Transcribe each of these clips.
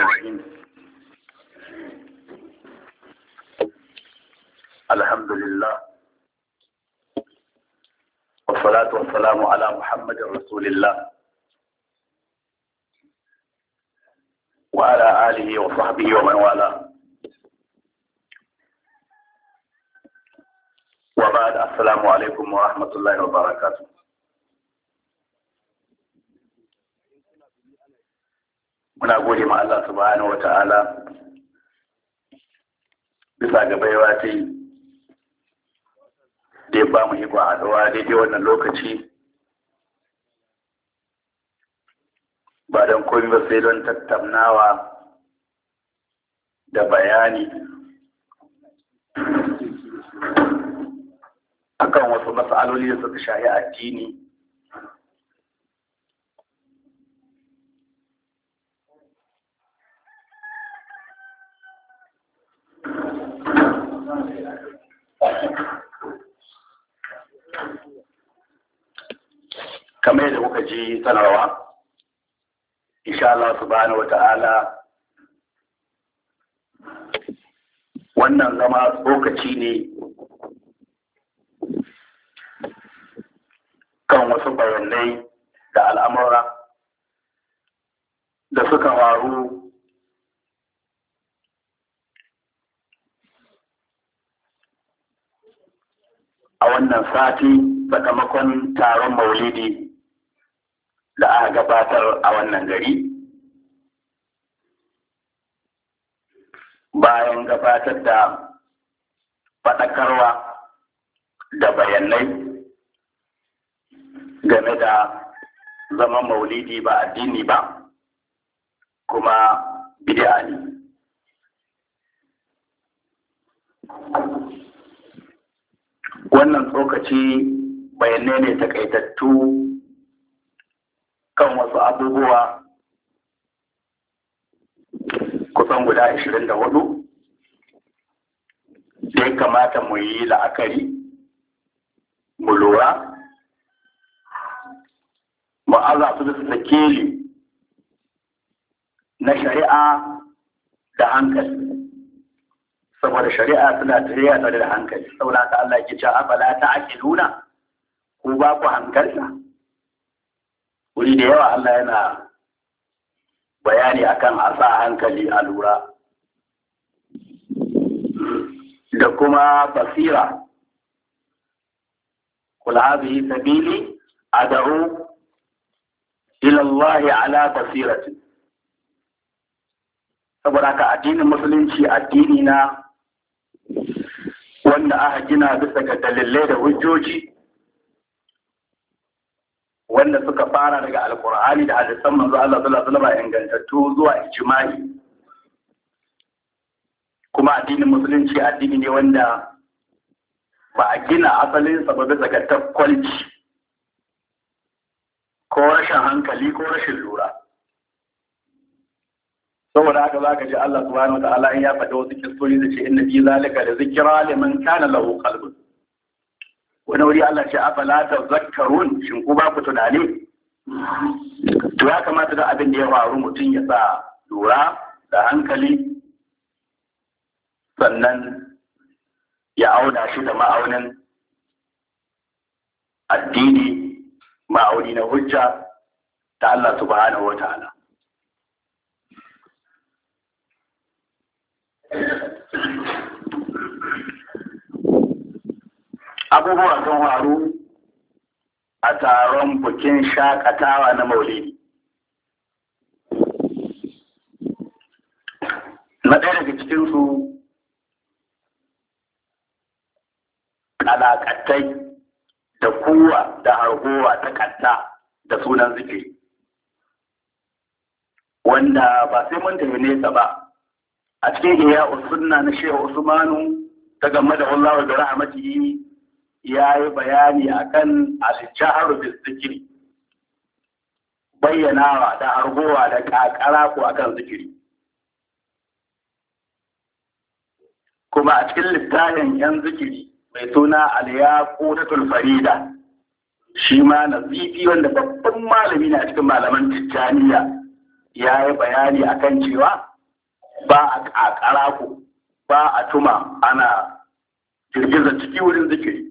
الرحيم. الحمد لله والصلاة والسلام على محمد رسول الله وعلى آله وصحبه ومن والاه. وبعد، السلام عليكم ورحمة الله وبركاته. Muna gode ma Allah subhanahu wa ta'ala bisa ga baiwa ta yi da ya ba mu iko a haɗuwa daidai wannan lokaci ba don komai ba sai don tattaunawa da bayani akan wasu mas'aloli da suka shahi addini kamar yadda kuka ji sanarwa, insha Allah subhanahu wata'ala wannan zama tsokaci ne kan wasu bayanai da al'amura da suka faru a wannan sati sakamakon taron maulidi da aka gabatar a wannan gari. Bayan gabatar da faɗakarwa da bayanai game da zaman maulidi ba addini ba kuma bid'a ne. Wannan tsokaci bayanai ne takaitattu kan wasu abubuwa kusan guda 24 da ya kamata mu yi la'akari, mu lura, mu aza su da sakeli na shari'a da hankali, saboda shari'a suna tafiya tare da hankali. Saboda haka Allah ke cewa afala ta'qiluna, ku ba ku hankalta. Wuri da yawa Allah yana bayani akan a sa hankali a lura da kuma basira. Kul hadhihi sabili ad'u ila Allah ala basirati. Saboda haka addinin musulunci addini na wanda aka gina bisa ga dalilai da hujjoji wanda suka fara daga alkur'ani da hadisan manzo Allah sallallahu alaihi wasallam ingantattu zuwa ijma'i. Kuma addinin musulunci addini ne wanda ba a gina asalin sa ba bisa ga takwalci ko rashin hankali ko rashin lura. Saboda haka za ka ji Allah subhanahu wa ta'ala in ya faɗi wasu kistori da ce inna fi zalika da zikra liman kana lahu qalbun. Wani wuri Allah ce afala tazakkarun, shin ku ba ku tunani? To ya kamata da abin da ya faru mutum ya sa lura da hankali, sannan ya auna shi da ma'aunin addini, ma'auni na hujja ta Allah subhanahu wa ta'ala. Abubuwa sun faru a taron bukin shakatawa na maulidi. Na ɗaya daga cikinsu alaƙatai da kuwa da hargowa ta katta da sunan zikiri, wanda ba sai mun tafi nesa ba. A cikin iya usunna na Shehu Usmanu ta game da wallahu da rahmatihi ya yi bayani akan al-jahru bil zikri, bayyanawa da argowa da kakara ko akan zikiri. Kuma a cikin littafin yan zikiri mai suna al-yaqutatul farida, shi ma nazifi wanda babban malami ne a cikin malaman tijjaniya ya yi bayani akan cewa ba a ƙaƙara ku, ba a tuma ana girgiza ciki wurin zikiri.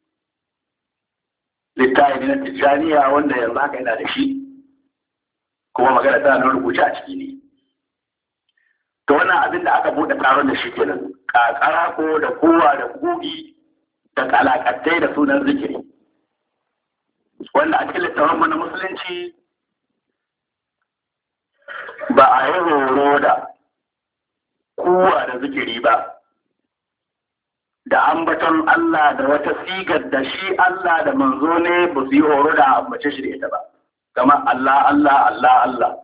Littafi na Tijjaniya wanda yanzu haka yana da shi, kuma magana tana nan rubuce a ciki ne. To wannan abin da aka buɗe taron da shi kenan, ƙaƙara ko da kowa da kugi da kalakatai da sunan zikiri. Wanda a cikin littafin na musulunci ba a yi horo da kowa da zikiri ba, da ambaton Allah da wata sigar da shi Allah da manzo ne ba su yi horo da ambace shi da ita ba, kamar Allah Allah Allah Allah.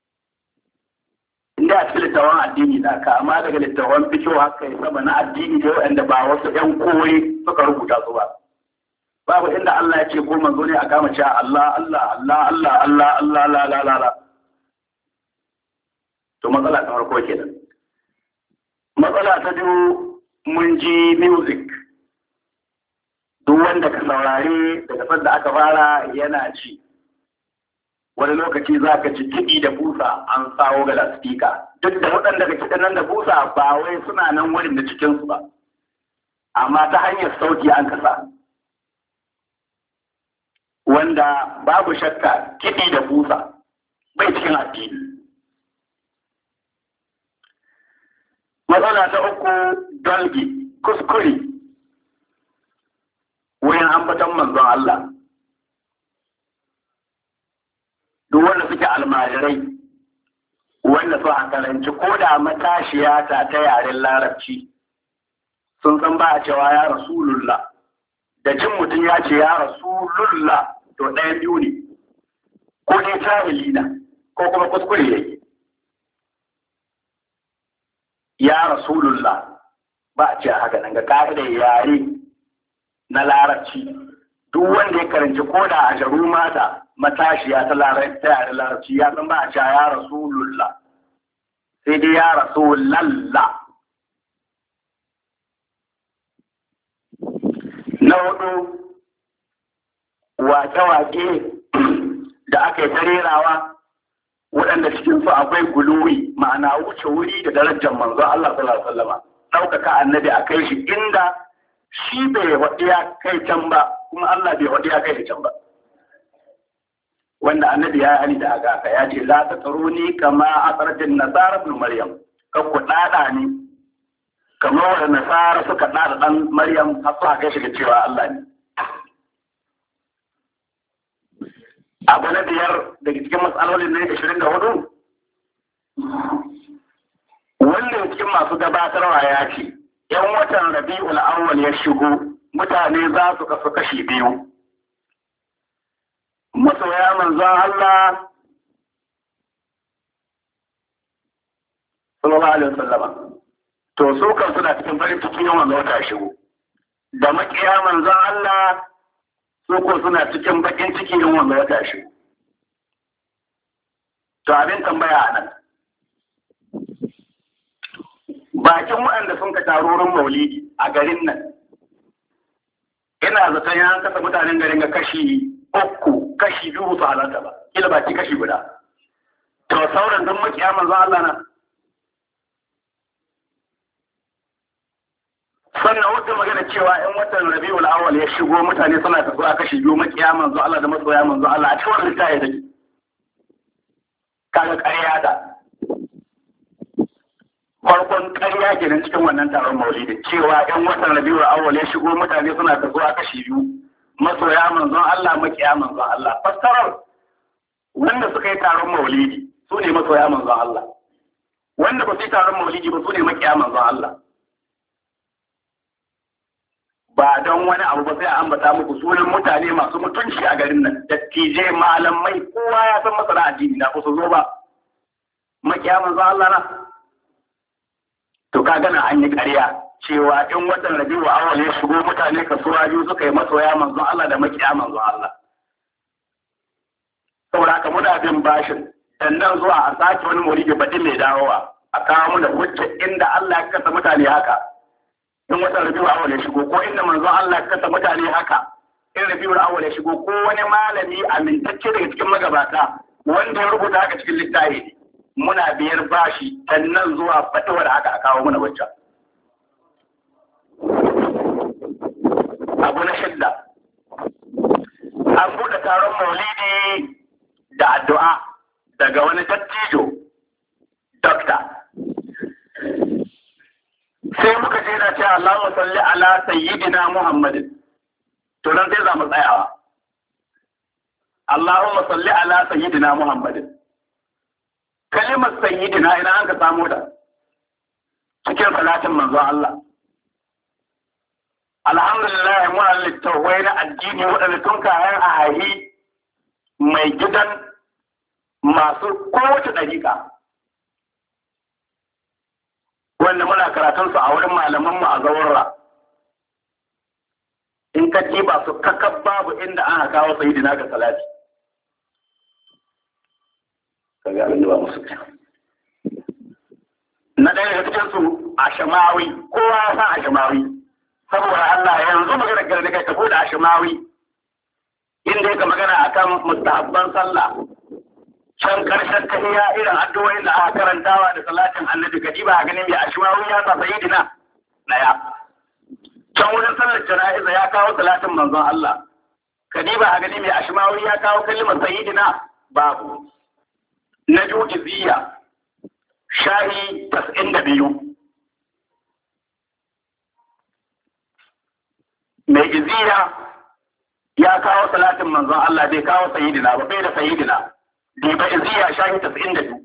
Inda a cikin littafin addini da ka, amma daga littafin fikiyo haka yi sama na addini da waɗanda ba wasu ‘yan koyi suka rubuta su ba. Babu inda Allah ya ce ko manzo ne a kama cewa Allah Allah Allah Allah Allah Allah la la la la. To matsala ta farko kenan. Matsala ta biyu, mun ji music. Duk wanda ka saurari daga sanda aka fara yana ci. Wani lokaci za ka ci kiɗi da busa an sawo ga lasfika. Duk da waɗanda ka kiɗan nan da busa ba wai suna nan wurin da cikinsu ba. Amma ta hanyar sauti an kasa. Wanda babu shakka kiɗi da busa bai cikin addini. Matsala ta uku, dalgi, kuskure wurin ambaton manzon Allah. Duk wanda suke almajirai, wanda su karanci ko da matashiya ta yaren larabci, sun san ba a cewa ya Rasulullah. Da jin mutum ya ce ya Rasulullah, to ɗayan biyu ne, ko dai jahilina ko kuma kuskure yake. Ya Rasulullah ba a ce haka nan ga ka'idar yare na larabci. Duk wanda ya karanci ko da a jaru mata matashiya ta yare larabci ya san ba a ce ya Rasulullah, sai dai ya Rasulallah. Na hudu, wake-wake da aka yi tarerawa waɗanda cikinsu akwai guluwi, ma'ana wuce wuri da darajar manzo Allah sallallahu alaihi wasallam, ɗaukaka annabi a kai shi inda shi bai waɗi ya kai can ba, kuma Allah bai waɗi ya kai can ba. Wanda annabi ya yi da aka ya ce la ta tsaruni kama a tsarjin nasara ibn Maryam, kan ku ɗaɗa ni kamar wanda nasara suka ɗaɗa ɗan Maryam har suka kai shi da cewa Allah ne. Abu na biyar daga cikin matsalolin na 24, wanda cikin masu gabatarwa ya ce, ‘yan watan Rabi'ul Awwal ya shigo, mutane za su kasu kashi biyu. Masoya manzon Allah, sallallahu alaihi wasallama, to su kan suna cikin farin cikin yawan wata shigo. Da makiya manzon Allah, ko suna cikin bakin ciki yin wanda wata shi. To abin tambaya a nan. Bakin waɗanda sun ka tarorin maulidi a garin nan, ina zaton ya kasa mutanen garin ga kashi uku, kashi biyu su halarta ba, kila baki kashi guda. To sauran don makiya manzo Allah na. Sannan wata magana cewa in watan Rabiul Awwal ya shigo mutane suna tafiya kashi biyu, makiya manzo Allah da masoya manzo Allah, a cikin wannan littafi take. Kaga ƙarya da farkon ƙarya kenan cikin wannan taron maulidi, cewa in watan Rabiul Awwal ya shigo mutane suna tafiya kashi biyu, masoya manzo Allah, makiya manzo Allah. Fassarar wanda suka yi taron maulidi su ne masoya manzo Allah, wanda ba su yi taron maulidi ba su ne makiya manzo Allah. Ba don wani abu ba sai a ambata muku sunan mutane masu mutunci a garin nan, dattijai, malamai, kowa ya san masana addini na ku su zo ba. Makiya manzo Allah na. To ka gana an yi ƙarya cewa in watan Rabiul Awwal ya shigo mutane kasuwa biyu suka yi masoya manzo Allah da makiya manzo Allah. Saboda haka muna bin bashin dan nan zuwa a sake wani maulidi baɗi mai dawowa, a kawo mu da hujja inda Allah ya kasa mutane haka. In watan Rabiul Awwal ya shigo, ko inda manzon Allah ya kasa mutane haka, in Rabiul Awwal ya shigo, ko wani malami amintacce daga cikin magabata wanda ya rubuta haka cikin littafi muna biyar bashi dan nan zuwa fatuwar haka a kawo mana wacce. Abu na shidda, an buɗe taron maulidi da addu'a daga wani dattijo, dokta. Sai muka je na ce Allahumma salli ala sayyidina Muhammadin. To nan sai za mu tsayawa. Allahumma salli ala sayyidina Muhammadin. Kalimar sayyidina ina an ka samu da cikin salatin manzon Allah. Alhamdulillah muna littattafai na addini waɗanda tun kayan a haihi mai gidan masu kowace ɗariƙa. Wanda muna karatunsu a wurin malamanmu a zaurra. In ka ba su kakab babu inda aka kawo sayidina ga salati. Ka ga abin da ba musu kyau. Na ɗaya daga cikinsu a Shamawi, kowa ya san a Shamawi. Saboda Allah yanzu magana garni kai tafi da a Shamawi. Inda yake magana akan mustahabban sallah. Can ƙarshen tahiyya irin addu'o'in da aka karantawa da salatin annabi kadiba a ganin mai ashmawi ya sa sayyidina daya. Can wurin sallar jana'iza ya kawo salatin manzon Allah. Kadiba a ganin mai ashmawi ya kawo kalmar sayyidina babu. Na jujiziya shahi 92. Mai iziya ya kawo salatin manzon Allah bai kawo sayyidina ba bai da sayyidina. Diba iziya shahi 92.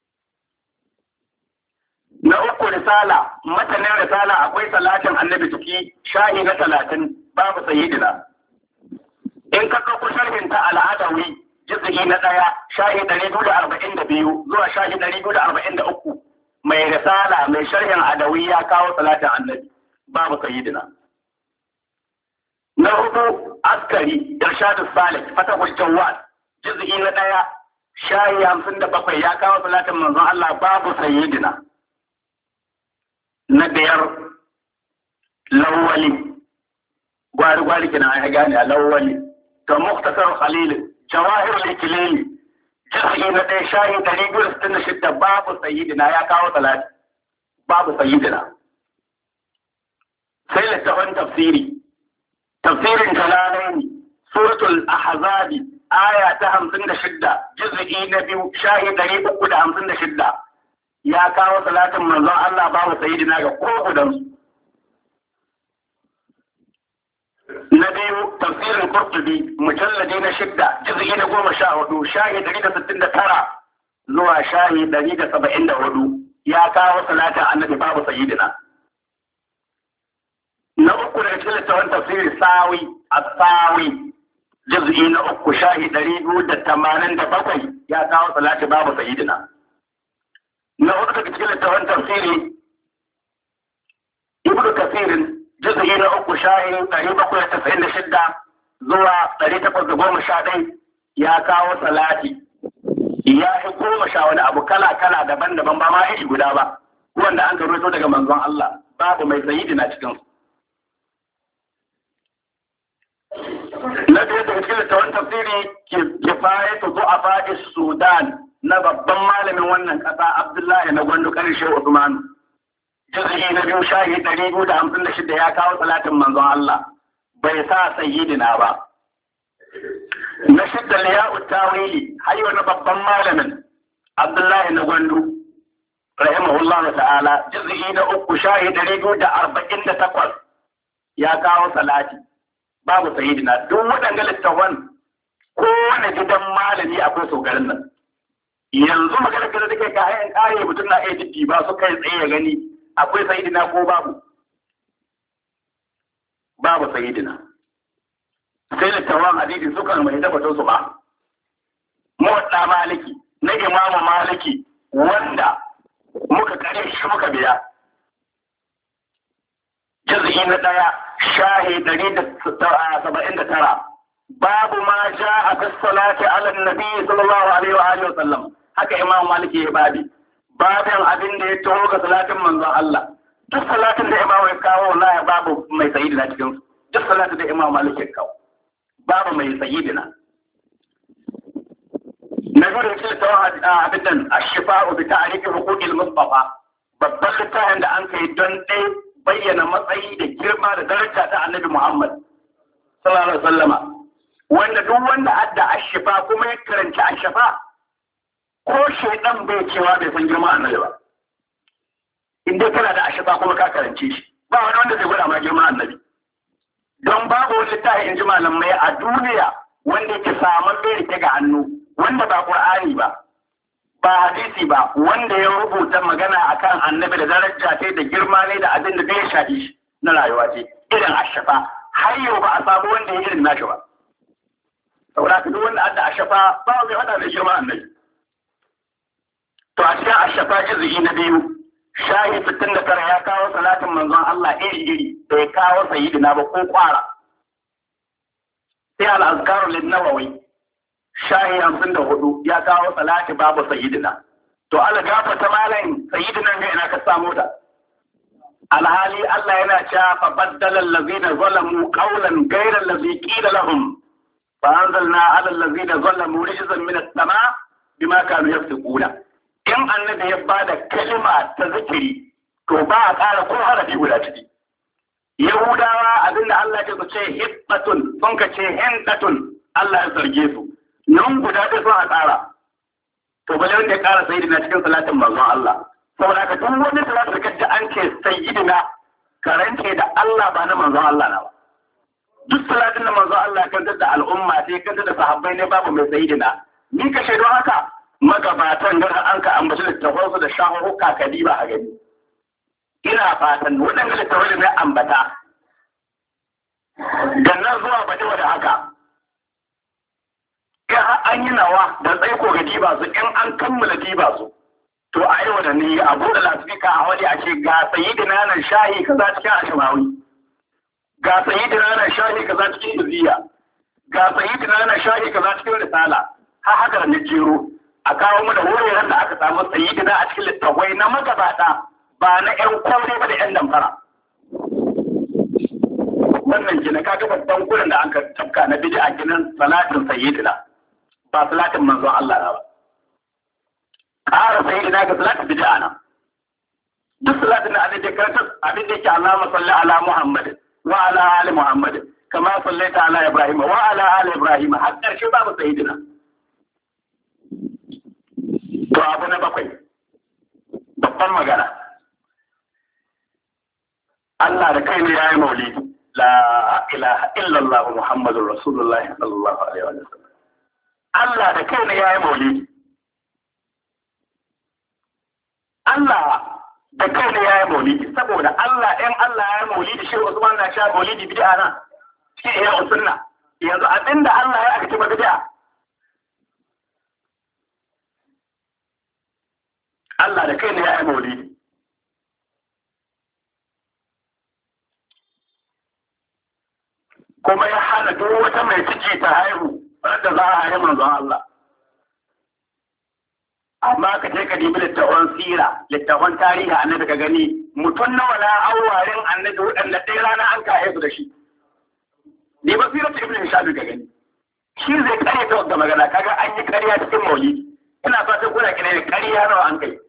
Na uku risala, matanin risala akwai salatin annabi ciki shahi na 30 babu sayyidina. In ka ɗauko sharhin ta al'adawi jizgi na 1 shahi 242 zuwa shahi 243 mai risala mai sharhin adawi ya kawo salatin annabi babu sayyidina. Na hudu askari irshadus salik fatahul jawad jizgi na 1 shayi 57 ya kawo salatin manzon Allah babu sayyidina. Na biyar lawali gwari kina ya gane a lawali to muktasar khalil jawahir al-ikilili jizgi na 1 shayi 266 babu sayyidina ya kawo salati babu sayyidina. Sai littafin tafsirin jalalaini suratul ahzabi aya ta 56 juz'i na 2 shahi 356 ya kawo salatin manzon Allah babu sayyidina ga ko gudan su. Na biyu tafsirin Qurtubi mujalladi na 6 juz'i na 14 shahi 169 zuwa shahi 174 ya kawo salatin annabi babu sayyidina. Na uku daga cikin littafin tafsiri sawi as-sawi juz'i na 3 shahi 287 ya kawo salati babu sayyidina. Na hudu daga cikin littafin tafsiri Ibn Kathir juz'i na 3 shahi 796 zuwa 811 ya kawo salati ya fi 10 wani abu kala daban-daban ba ma iri guda ba wanda an karuto daga manzon Allah babu mai sayyidina cikin su. Na biyu daga cikin littafin tafsiri kifayatu du'afa Sudan na babban malamin wannan ƙasa Abdullahi na Gwandu ƙarshe Usman. Juz'i na 2 shahi 256 ya kawo salatin manzon Allah bai sa sayyidina ba. Na shidda liya'ut tawili hayyo na babban malamin Abdullahi na Gwandu rahimahullah ta'ala juz'i na 3 shahi 248 ya kawo salati babu sayyidina. Duk waɗanda littafan kowane gidan malami akwai sogarin nan. Yanzu maganar da take kayan kare mutum na iya jiddi ba su kai tsaye ya gani akwai sayyidina ko babu sayyidina. Sai littafan hadisi suka mai tabbatar su ba. Muwadda Maliki na Imamu Maliki wanda muka kare shi muka biya. Juz'i na 1 shahi 179 babu ma ja'a fi salati ala nabi sallallahu alaihi wa alihi wa sallam. Haka Imam Maliki ya babi babin abin da ya taho ga salatin manzon Allah. Duk salatin da Imam ya kawo wallahi babu mai sayyidina cikin su. Duk salatin da Imam Maliki ya kawo babu mai sayyidina. na biyu da cikin tawon abin nan ashifa'u bi ta'rifi huquqil mustafa babban littafin da an kai don ɗaya bayyana matsayi da girma da daraja ta annabi Muhammad sallallahu alaihi wasallama wanda duk wanda adda ashifa kuma ya karanci ashifa ko shaidan bai cewa bai san girma annabi ba in dai kana da ashifa kuma ka karanci shi ba wani wanda zai gwada ma girma annabi don babu wani littafi in ji malamai a duniya wanda yake samun bai rike ga hannu wanda ba Qur'ani ba ba hadisi ba wanda ya rubuta magana akan annabi da daraja ce da girma ne da abin da bai shafi shi na rayuwa ce irin ashafa har yau ba a samu wanda ya irin nashi ba saboda ka duk wanda adda ashafa ba mai hada da girma annabi to a cikin ashafa juz'i na biyu shahi 69 ya kawo salatin manzon Allah iri bai kawo sayyidina ba ko kwara sai al-azkaru lin-nawawi shahi 54 ya kawo salati babu sayyidina to Allah gafarta malam sayyidina ga ina ka samu ta alhali Allah yana cewa fa baddala allazina zalamu qawlan ghayra allazi qila lahum fa anzalna ala allazina zalamu rijzan min as-sama bima kanu yaftiquna in annabi ya bada kalma ta zikiri to ba a ƙara ko harafi guda ciki yahudawa abinda Allah ya ce hibbatun sun ka ce hindatun Allah ya zarge su nan guda ɗaya sun a ƙara to bale wanda ya ƙara sayyidina cikin salatin manzon Allah saboda ka duk wani salatin da kaji an ce sayyidina karance da Allah ba na manzon Allah na ba duk salatin da manzon Allah kan da al'umma sai kan da sahabbai ne babu mai sayyidina ni ka shaidu haka magabatan da an ka ambaci littafansu da shahuhuka kadiba a gani ina fatan waɗanda littafai da na ambata da nan zuwa baɗewa da haka in an yi nawa da tsaiko ga diba su in an kammala diba su to a yau da ni a buɗe lasifika a wani a ce ga sayyidina nan shahi kaza cikin ashimawi ga sayyidina nan shahi kaza cikin iziya ga sayyidina nan shahi kaza cikin risala har haka da nijero a kawo mu da wuraren da aka samu sayyidina a cikin littafai na magabata ba na ƴan kore ba da ƴan damfara wannan gina kaga babban gurin da aka tafka na bid'a ginin salatin sayyidina ba salatin manzon Allah na ba ƙara sayyidina ga salatin bid'a na duk salatin da abin da karanta abin da yake Allahumma salli ala Muhammad wa ala ali Muhammad kama sallaita ala Ibrahim wa ala ali Ibrahim har ƙarshe babu sayyidina to abu na bakwai babban magana Allah da kai ne ya yi maulidi la ilaha illallah Muhammadur Rasulullah sallallahu alaihi wa sallam Allah da kai ne ya yi maulidi Allah da kai ne ya yi maulidi saboda Allah ɗan Allah ya yi maulidi shi Usman na sha maulidi bid'a na shi ya sunna yanzu abinda Allah ya aka ba bid'a Allah da kai ne ya yi maulidi kuma ya hana duk wata mai ciki ta haihu wadda za a haihu manzon Allah amma ka je ka dibi littafin sira littafin tarihi annabi ka gani mutum nawa na awarin annabi waɗanda ɗaya rana an ka haihu da shi ne ba sira ta ibn Hisham ka gani shi zai kare ta wata magana kaga an yi ƙarya cikin maulidi ina fatan kuna kire da ƙarya nawa an kai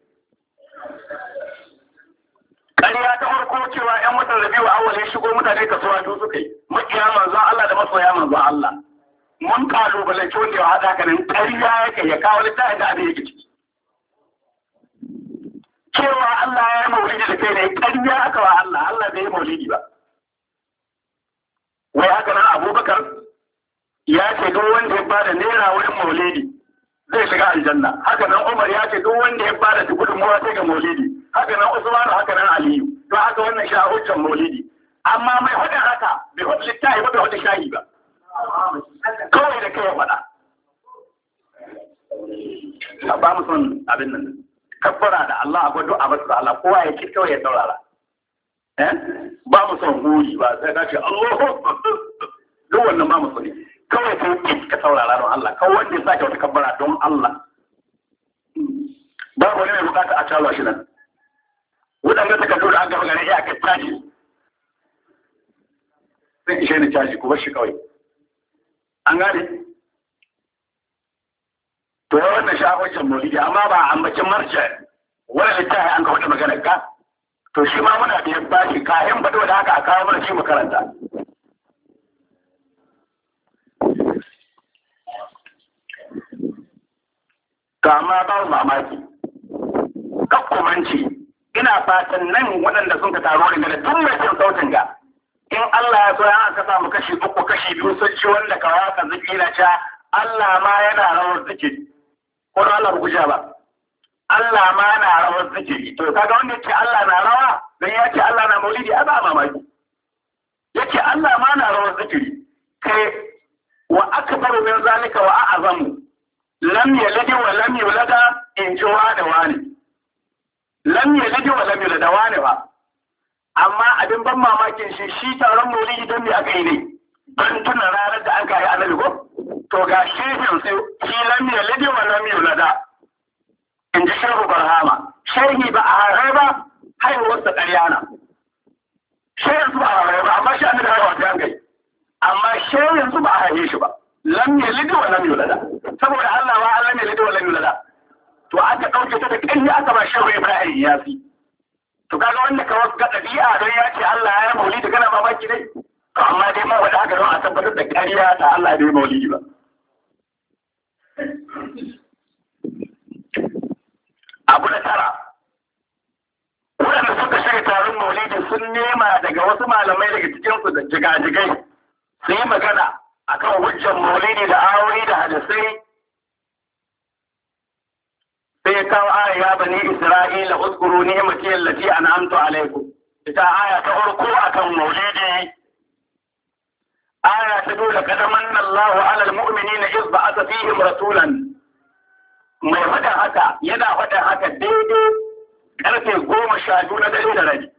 ƙarya ta farko cewa ‘yan watan Rabiu awwal ya shigo mutane kasuwa duk suka yi, makiya manzon Allah da masoya manzon Allah. Mun kalubalanci wanda ya haɗa ka nan ƙarya yake ya kawo littafin da abin yake ciki. Cewa Allah ya yi maulidi da kai ne ƙarya aka wa Allah, Allah bai yi maulidi ba. Wai haka nan Abubakar ya ce duk wanda ya bada naira wurin maulidi zai shiga aljanna. Haka nan Umar ya ce duk wanda ya bada gudunmawa sai ga maulidi. Haka nan Usman haka nan Aliyu to haka wannan shi a hujjar maulidi amma mai hudin haka bai hudu littafi ba bai hudu shahi ba kawai da kai ya faɗa ba mu son abin nan kabbara da Allah akwai du'a ba da Allah kowa ya ki kawai ya saurara ba mu son huri ba sai ka ce Allahu duk wannan ba mu son kawai sai ki ka saurara don Allah kawai wanda ya sake wata kabbara don Allah ba wani mai bukata a talo shi nan waɗanda takardu da an gaba gane iyakar caji sun ishe ni caji ku bar shi kawai an gane to wannan shafin maulidi amma ba a ambacin marja wani littafi an ka wata maganar ka to shi ma muna da yabba shi kayan bado da haka a kawo mana shi makaranta to amma ba mamaki kakkumanci ina fatan nan waɗanda sun ka taro daga da tun mai jin sautin ga in Allah ya so ya aka samu kashi 3 kashi 2 sun ci wanda ka waka zikira ta Allah ma yana rawar zikiri ko da Allah guja ba Allah ma na rawar zikiri to kaga wanda yake Allah na rawa dan yace Allah na maulidi a ba mamaki yake Allah ma na rawar zikiri kai wa akbaru min zalika wa a'zamu lam yalid wa lam yulada in jiwa da wani lam yalid wa lam yulada wani ba amma abin ban mamakin shi taron maulidi don me aka yi ne don tuna ranar da aka yi annabi ko to ga shehin sai shi lam yalid wa lam yulada in ji shehu barhama shehi ba a harai ba haihuwarsa ƙarya na shehin su ba a harai ba amma shi annabi haihuwa ta yankai amma shehin su ba a haihe shi ba lam yalid wa lam yulada saboda Allah ba Allah ne yalid wa lam yulada to aka dauke ta da ƙarya aka ba shehu Ibrahim Yasi to kaga wanda ka wasu ɗabi'a don ya ce Allah ya maulidi kana mamaki dai to amma dai ma wanda haka don a tabbatar da ƙarya ta Allah bai maulidi ba abu na tara waɗanda suka shirya taron maulidi sun nema daga wasu malamai daga cikinsu da jigajigai su yi magana akan hujjar maulidi da aure da hadisai sai ya kawo aya ya bani Isra'ila uzkuru ni'mati allati an'amtu alaikum ita aya ta farko akan maulidi aya ta dole kadamanna Allahu 'ala al-mu'minina iz ba'atha fihim rasulan mai faɗin haka yana faɗin haka daidai ƙarfe 12 na dare da rabi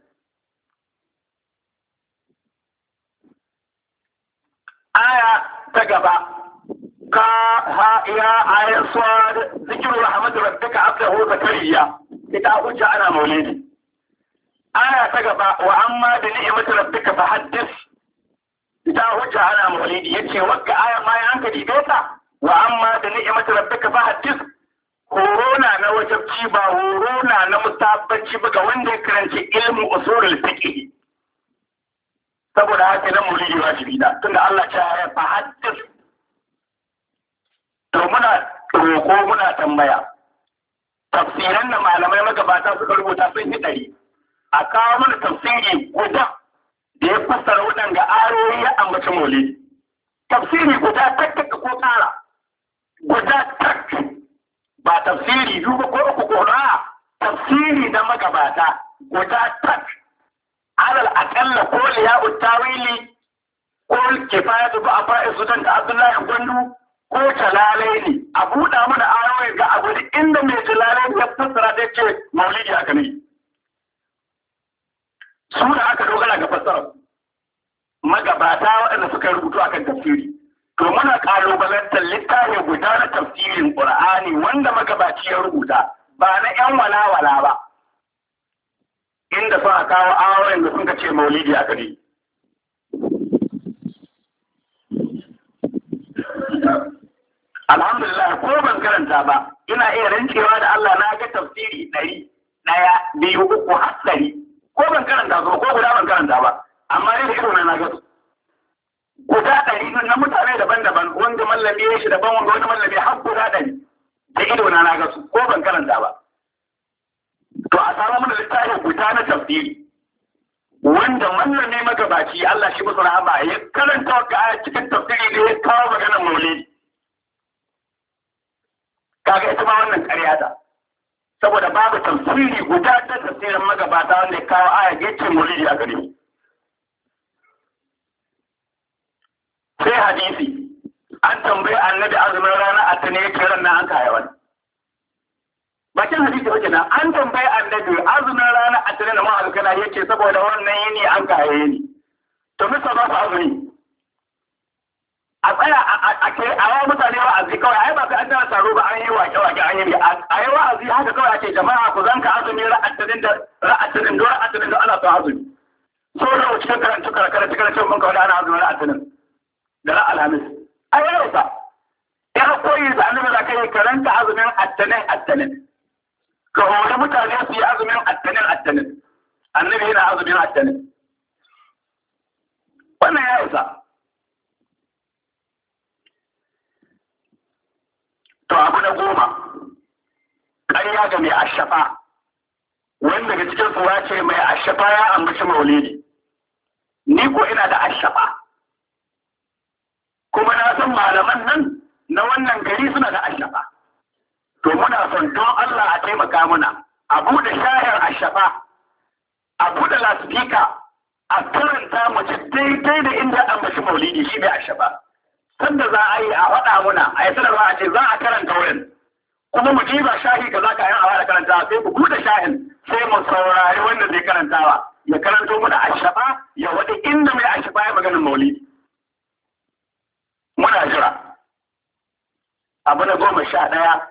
aya ta gaba ka ha ya ayar suwad zikiru rahmatu rabbika abdahu zakariya ita hujja ana maulidi aya ta gaba wa amma da ni'matu rabbika fa haddith ita hujja ana maulidi yace wakka aya ma ya hankali dota wa amma da ni'matu rabbika fa haddith horona na wajabci ba horona na musabbaci ba ga wanda ya karanci ilmu usulul fiqh saboda haka nan maulidi wajibi da tunda Allah ya fa haddith to muna roƙo muna tambaya tafsiran da malamai magabata suka rubuta sun yi 100 a kawo mana tafsiri guda da ya fassara waɗanda ayoyi ya ambaci maulidi tafsiri guda takkaka ko ƙara guda tak ba tafsiri biyu ko uku ko tafsiri na magabata guda tak alal aƙalla ko liya'ut tawili ko kifayatu ba a sudan da Abdullahi Gwandu ko talalai ne a buɗa mana ayoyi ga abu da inda mai talalai ya fassara da ce maulidi aka ne su da aka dogara ga fassara magabata waɗanda suka rubutu akan tafsiri to muna kalubalantar littafin guda na tafsirin Qur'ani wanda magabaci ya rubuta ba na ƴan walawala ba inda suka kawo ayoyin da suka ce maulidi aka ne alhamdulillah ko ban karanta ba ina iya rancewa da Allah na ga tafsiri 100 1 2 3 har 100 ko ban karanta ba ko guda ban karanta ba amma dai da ido na ga su guda 100 na mutane daban-daban wanda mallami ya shi daban wanda wani mallami har guda 100 da ido na ga su ko ban karanta ba to a samu mana littafin guda na tafsiri wanda mallami magabaci Allah shi musu rahama ya karanta ga cikin tafsiri da ya kawo maganar maulidi kaga ita ma wannan ƙarya ta saboda babu tafsiri guda ta tafsirin magabata wanda ya kawo aya ya ce maulidi a gare sai hadisi an tambayi annabi azumin rana a tane ya ce ran an kaya wani bakin hadisi wace na an tambayi annabi azumin rana a tane da ma'alkana ya ce saboda wannan yini an kaya yini to misa ba su azumi a tsaya a yawan mutane wa'azi kawai ai ba ka an tana taro ba an yi wake-wake an yi a yi wa'azi haka kawai ake jama'a ku zanka azumi ra'atarin da ana son azumi so da cikin karatu mun kawai ana azumi ra'atarin da ra'alhamis a yi yau sa in idan koyi da annabi za ka yi karanta azumin attanin ka hori mutane su yi azumin attanin annabi yana azumin attanin wannan ya isa. To abu na 10 ƙarya ga mai ashafa wanda daga cikin suwa ce mai ashafa ya ambaci maulidi ni ko ina da ashafa kuma na san malaman nan na wannan gari suna da ashafa to muna son don Allah a taimaka muna a buɗe shayar ashafa a buɗe lasfika a karanta mu ci daidai da inda ambaci maulidi shi mai ashafa sanda za a yi a faɗa muna a yi sanarwa a ce za a karanta wurin kuma mu ba shahi ka za ka yi a fara karanta sai mu buɗe shahin sai mu saurari wanda zai karantawa ya karanto muna ashafa ya wadi inda mai ashafa ya maganin maulidi muna jira. Abu na 11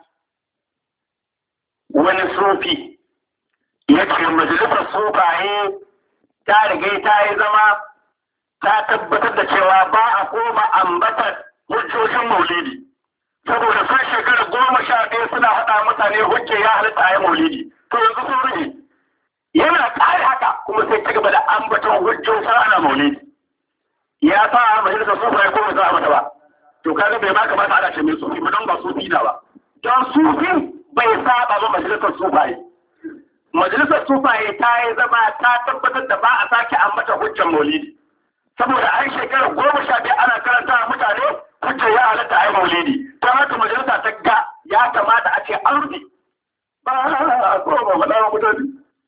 wani sufi ya ce majalisar sufaye ta riga ta yi zama ta tabbatar da cewa ba a koma ambatar hujjojin maulidi saboda sun shekara 11 suna haɗa mutane hujja ya halitta a yi maulidi to yanzu sun rage yana ƙari haka kuma sai ta gaba da ambaton hujjojin ana maulidi ya sa a majalisar sufaye ko bai sa a mata ba to kaga bai ba kamata ana ce mai sufi ba don ba sufi na ba don sufi bai saba ba majalisar sufaye. Majalisar sufaye ta yi zama ta tabbatar da ba a sake ambata hujjar maulidi saboda an shekara 15 ana karanta mutane hujjar ya halatta a yi maulidi ta haka majalisa ta ga ya kamata a ce an rufe ba a koma faɗa mutane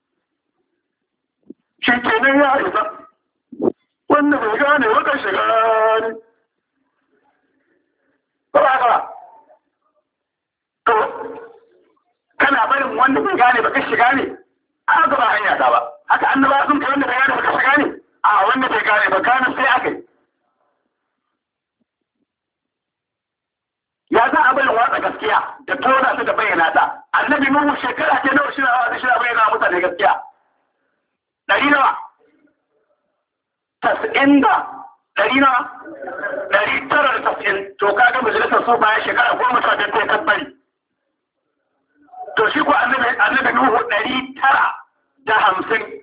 shi kenan ya isa wanda bai gane wata shiga ne ba to kana barin wanda bai gane ba ka shiga ne a ga ba hanya ta ba haka annaba sun kai wanda bai gane ba ka shiga ne a wanda bai gane ba gane sai aka yi ya za a bayyana watsa gaskiya da tona su da bayyana ta annabi nuhu shekara ce nawa shi bayyana mutane gaskiya 100 nawa 90 nawa 990 to kaga majalisar su baya shekara 15 ta tabbari to shi ko annabi Nuhu 950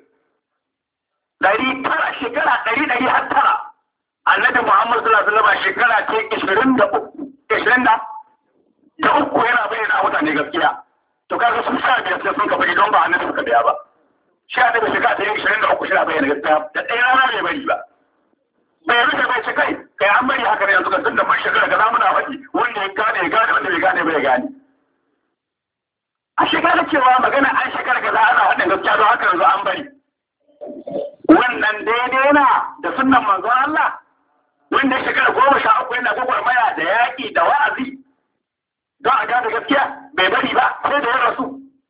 900 shekara 100 har tara annabi Muhammad sallallahu alaihi wasallam shekara ce 20 da uku yana bayyana mutane gaskiya to kaga sun sa biyar sai sun ka bari don ba annabi suka biya ba shi annabi shekara ta 23 shi na bayyana gaskiya da ɗaya rana bai bari ba bai rufe bai ce kai an bari haka ne yanzu kan tunda mun shekara kaza muna faɗi wanda ya gane wanda bai gane bai gane a shekara cewa magana an shekara kaza ana faɗin gaskiya don haka yanzu an bari wannan daidai na da sunnan manzon Allah wanda ya shekara 13 yana gwagwarmaya da yaƙi da wa'azi don a gane gaskiya bai bari ba sai da ya rasu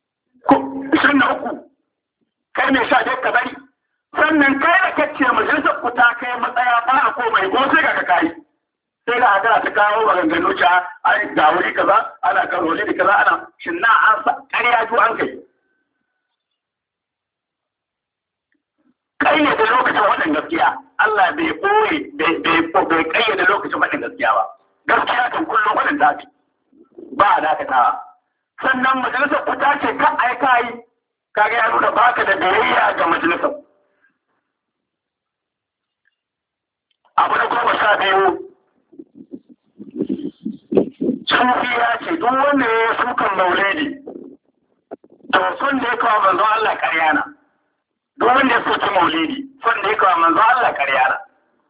23 kai mai 15 ka bari sannan kai da kacce majalisar ku ta kai matsaya ba a komai ko sai ka kai sai da hadara ta kawo maganganu ta ai ga wuri kaza ana kan wuri da kaza ana shin na an ƙarya ju an kai kayyade lokacin wannan gaskiya Allah bai boye bai kayyade lokacin wannan gaskiya ba gaskiya kan kullum wannan tafi ba a dakatawa sannan majalisar ku ta ce ka aika yi kaga ya nuna baka da biyayya ga majalisar abu na 12 sufi ya ce duk wanda ya yi sukan maulidi to son da ya kawo manzon Allah ƙarya na duk wanda ya soki maulidi son da ya kawo manzon Allah ƙarya na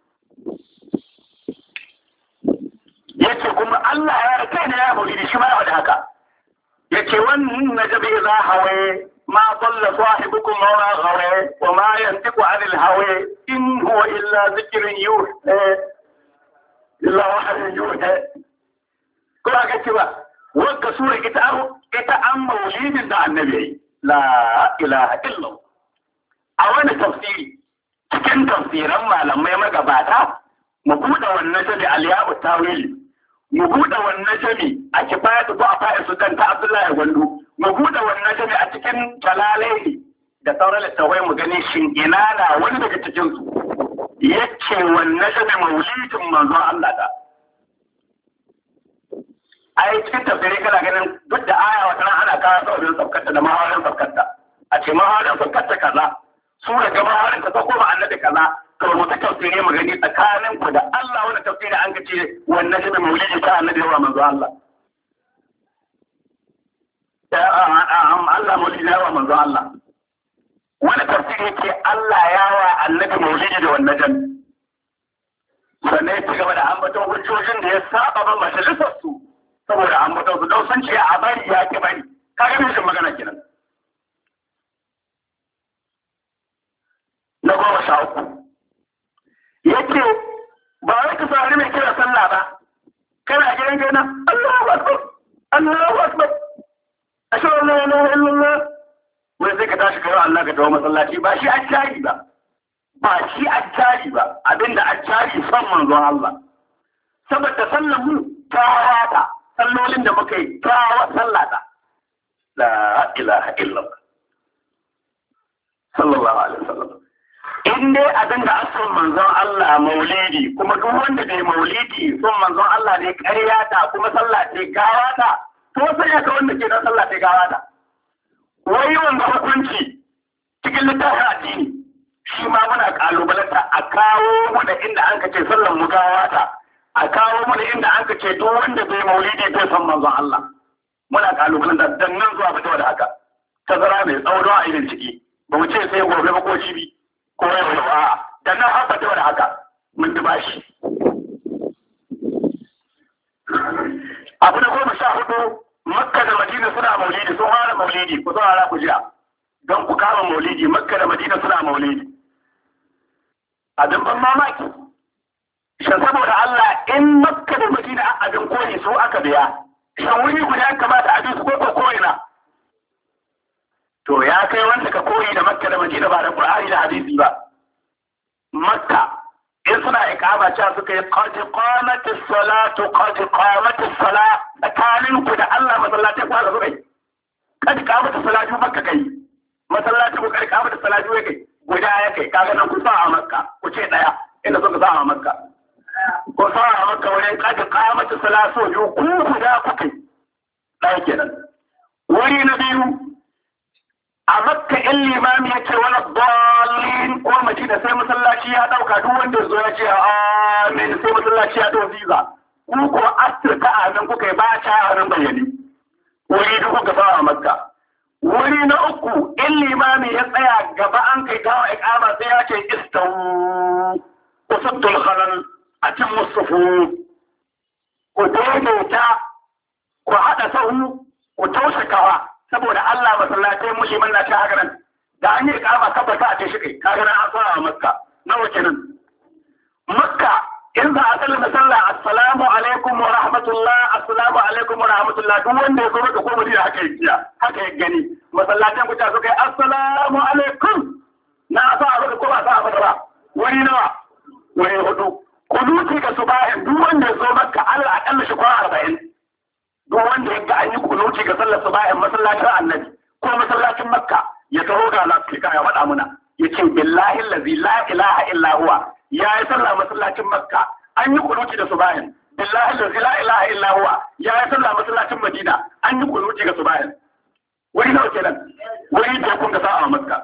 ya ce kuma Allah ya kai na ya maulidi shi ma ya faɗi haka ya ce wannan na jabi za hawaye ما ضل صاحبكم وما غوى وما ينطق عن الهوى إن هو إلا ذكر يوحى إلا وحي يوحى كل هذا كذا وقت سورة إتأم مولين دع النبي لا إله إلا الله أولا تفسيري كن تفسيرا ما لما يمغباتا مبودا والنجم علياء التاويل مبودا والنجم أكفاية ضعفاء السودان عبد الله يقول mu buɗe wannan jami a cikin talalai da sauran littawai mu gani shin ina na wani daga cikin su yace wannan jami maulidin manzo Allah da ai cikin tafsiri kana ganin duk da aya wata ran ana kawo saurin sabkarta da mahawarin sabkarta a ce mahawarin sabkarta kaza su daga mahawarin ta ko ba annabi kaza ka rubuta tafsiri mu gani tsakanin ku da Allah wani tafsiri an gace wannan shi maulidi ta annabi wa manzo Allah Allah maulidi wa manzo Allah wani tafsiri ke Allah ya wa annabi maulidi da wannan jan sannan ya ci gaba da ambaton hujjojin da ya saba ba majalisar su saboda ambaton su don sun ce a bari ya ki bari kaga mishin magana kenan na 13 yake ba wai ka saurari mai kira sallah ba kana gidan gana Allahu akbar Allahu akbar ashhadu an la ilaha illallah wai sai ka tashi kai Allah ka tawo masallaci ba shi ajjari ba ba shi ajjari ba abinda ajjari son manzon Allah saboda sallan mu ta wata sallolin da muka yi ta sallata la ilaha illallah sallallahu alaihi wasallam in dai abin da asun manzon Allah maulidi kuma duk wanda bai maulidi sun manzon Allah ne ƙarya ta kuma sallah ce gawa ta to sai ya ka wanda ke nan sallah ce gawa ta wai wanda hukunci cikin littafin addini shi ma muna kalubalanta a kawo mu da inda an kace sallan mu gawa ta a kawo mu da inda an kace duk wanda bai maulidi bai san manzon Allah muna kalubalanta dan nan zuwa fitowa da haka tazara mai tsawo don a irin ciki ba mu ce sai gobe ba ko jibi ko yau ba da nan haka da haka mun duba shi abu na 14 Makka da Madina suna maulidi sun fara maulidi ku saurara ku jiya don ku kama maulidi Makka da Madina suna maulidi abin ban mamaki shan saboda Allah in Makka da Madina abin koyi su aka biya shan wuri guda ya kamata abin su ko koyina to ya kai wanda ka koyi da Makka da Madina ba da Qur'ani da hadisi ba Makka in suna iqama cewa suka yi qad qamatis salatu qad qamatis salat tsakanin ku da Allah masallatai ku haka suka yi qad qamatis salatu Makka kai masallaci ku qad qamatis salatu kai guda ya kai kaga nan ku sa a Makka ku ce daya inda suka sa a Makka ko sa a Makka wurin qad qamatis salatu ku guda ku kai dai kenan wuri na biyu a Makka in limami ya ce wani dalilin ko Madina sai masallaci ya dauka duk wanda zo ya ce amin sai masallaci ya dau visa ku ko asirka a nan kuka yi ba ta a nan bayani wuri duk kuka fara a Makka wuri na uku in limami ya tsaya gaba an kai gawa iqama sai ya ce istawu usattul khalal atimmu sufu ku daidaita ku hada sahu ku taushe kawa saboda Allah masallatai musulman na ta haka nan da an yi kama tabbata a ce shi kai kaga nan an fara Makka nawa kenan Makka in za a sallama sallah assalamu alaikum wa rahmatullah assalamu alaikum wa rahmatullah duk wanda ya zo maka ko Madina haka ya gani masallatan ku ta so kai assalamu alaikum na sa a ko ba sa a ba wani nawa wani hudu kunuti ga subahin duk wanda ya zo maka Allah akalla shi kwana 40 duk wanda ya ga an yi kunuti ga sallar subahin masallacin Annabi ko masallacin Makka ya taho ga lafika ya faɗa muna ya ce billahi allazi la ilaha illa huwa ya yi sallah masallacin Makka an yi kunuti da subahin billahi allazi la ilaha illa huwa ya yi sallah masallacin Madina an yi kunuti ga subahin wuri nawa kenan wuri da kun ga sa'a Makka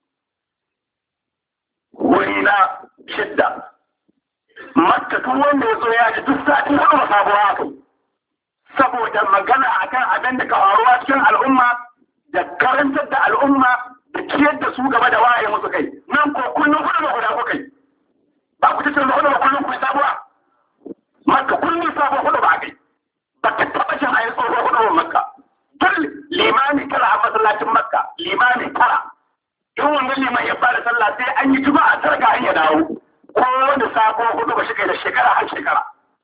wuri na 6 Makka tun wanda ya zo ya ji duk sati wani sabuwa kai saboda magana akan abin da ka faruwa cikin al'umma da karantar da al'umma da ciyar da su gaba da waye musu kai nan ko kullum hudu guda ku kai ba ku tace hudu ba kullum ku sabuwa Makka kullum sabuwa hudu ba kai ba ka taba jin ayi tsoro hudu Makka duk limani kara a masallacin Makka limani kara in wannan liman ya fara sallah sai an yi juma'a tarka an ya dawo ko wanda sabuwa hudu ba shi kai da shekara har shekara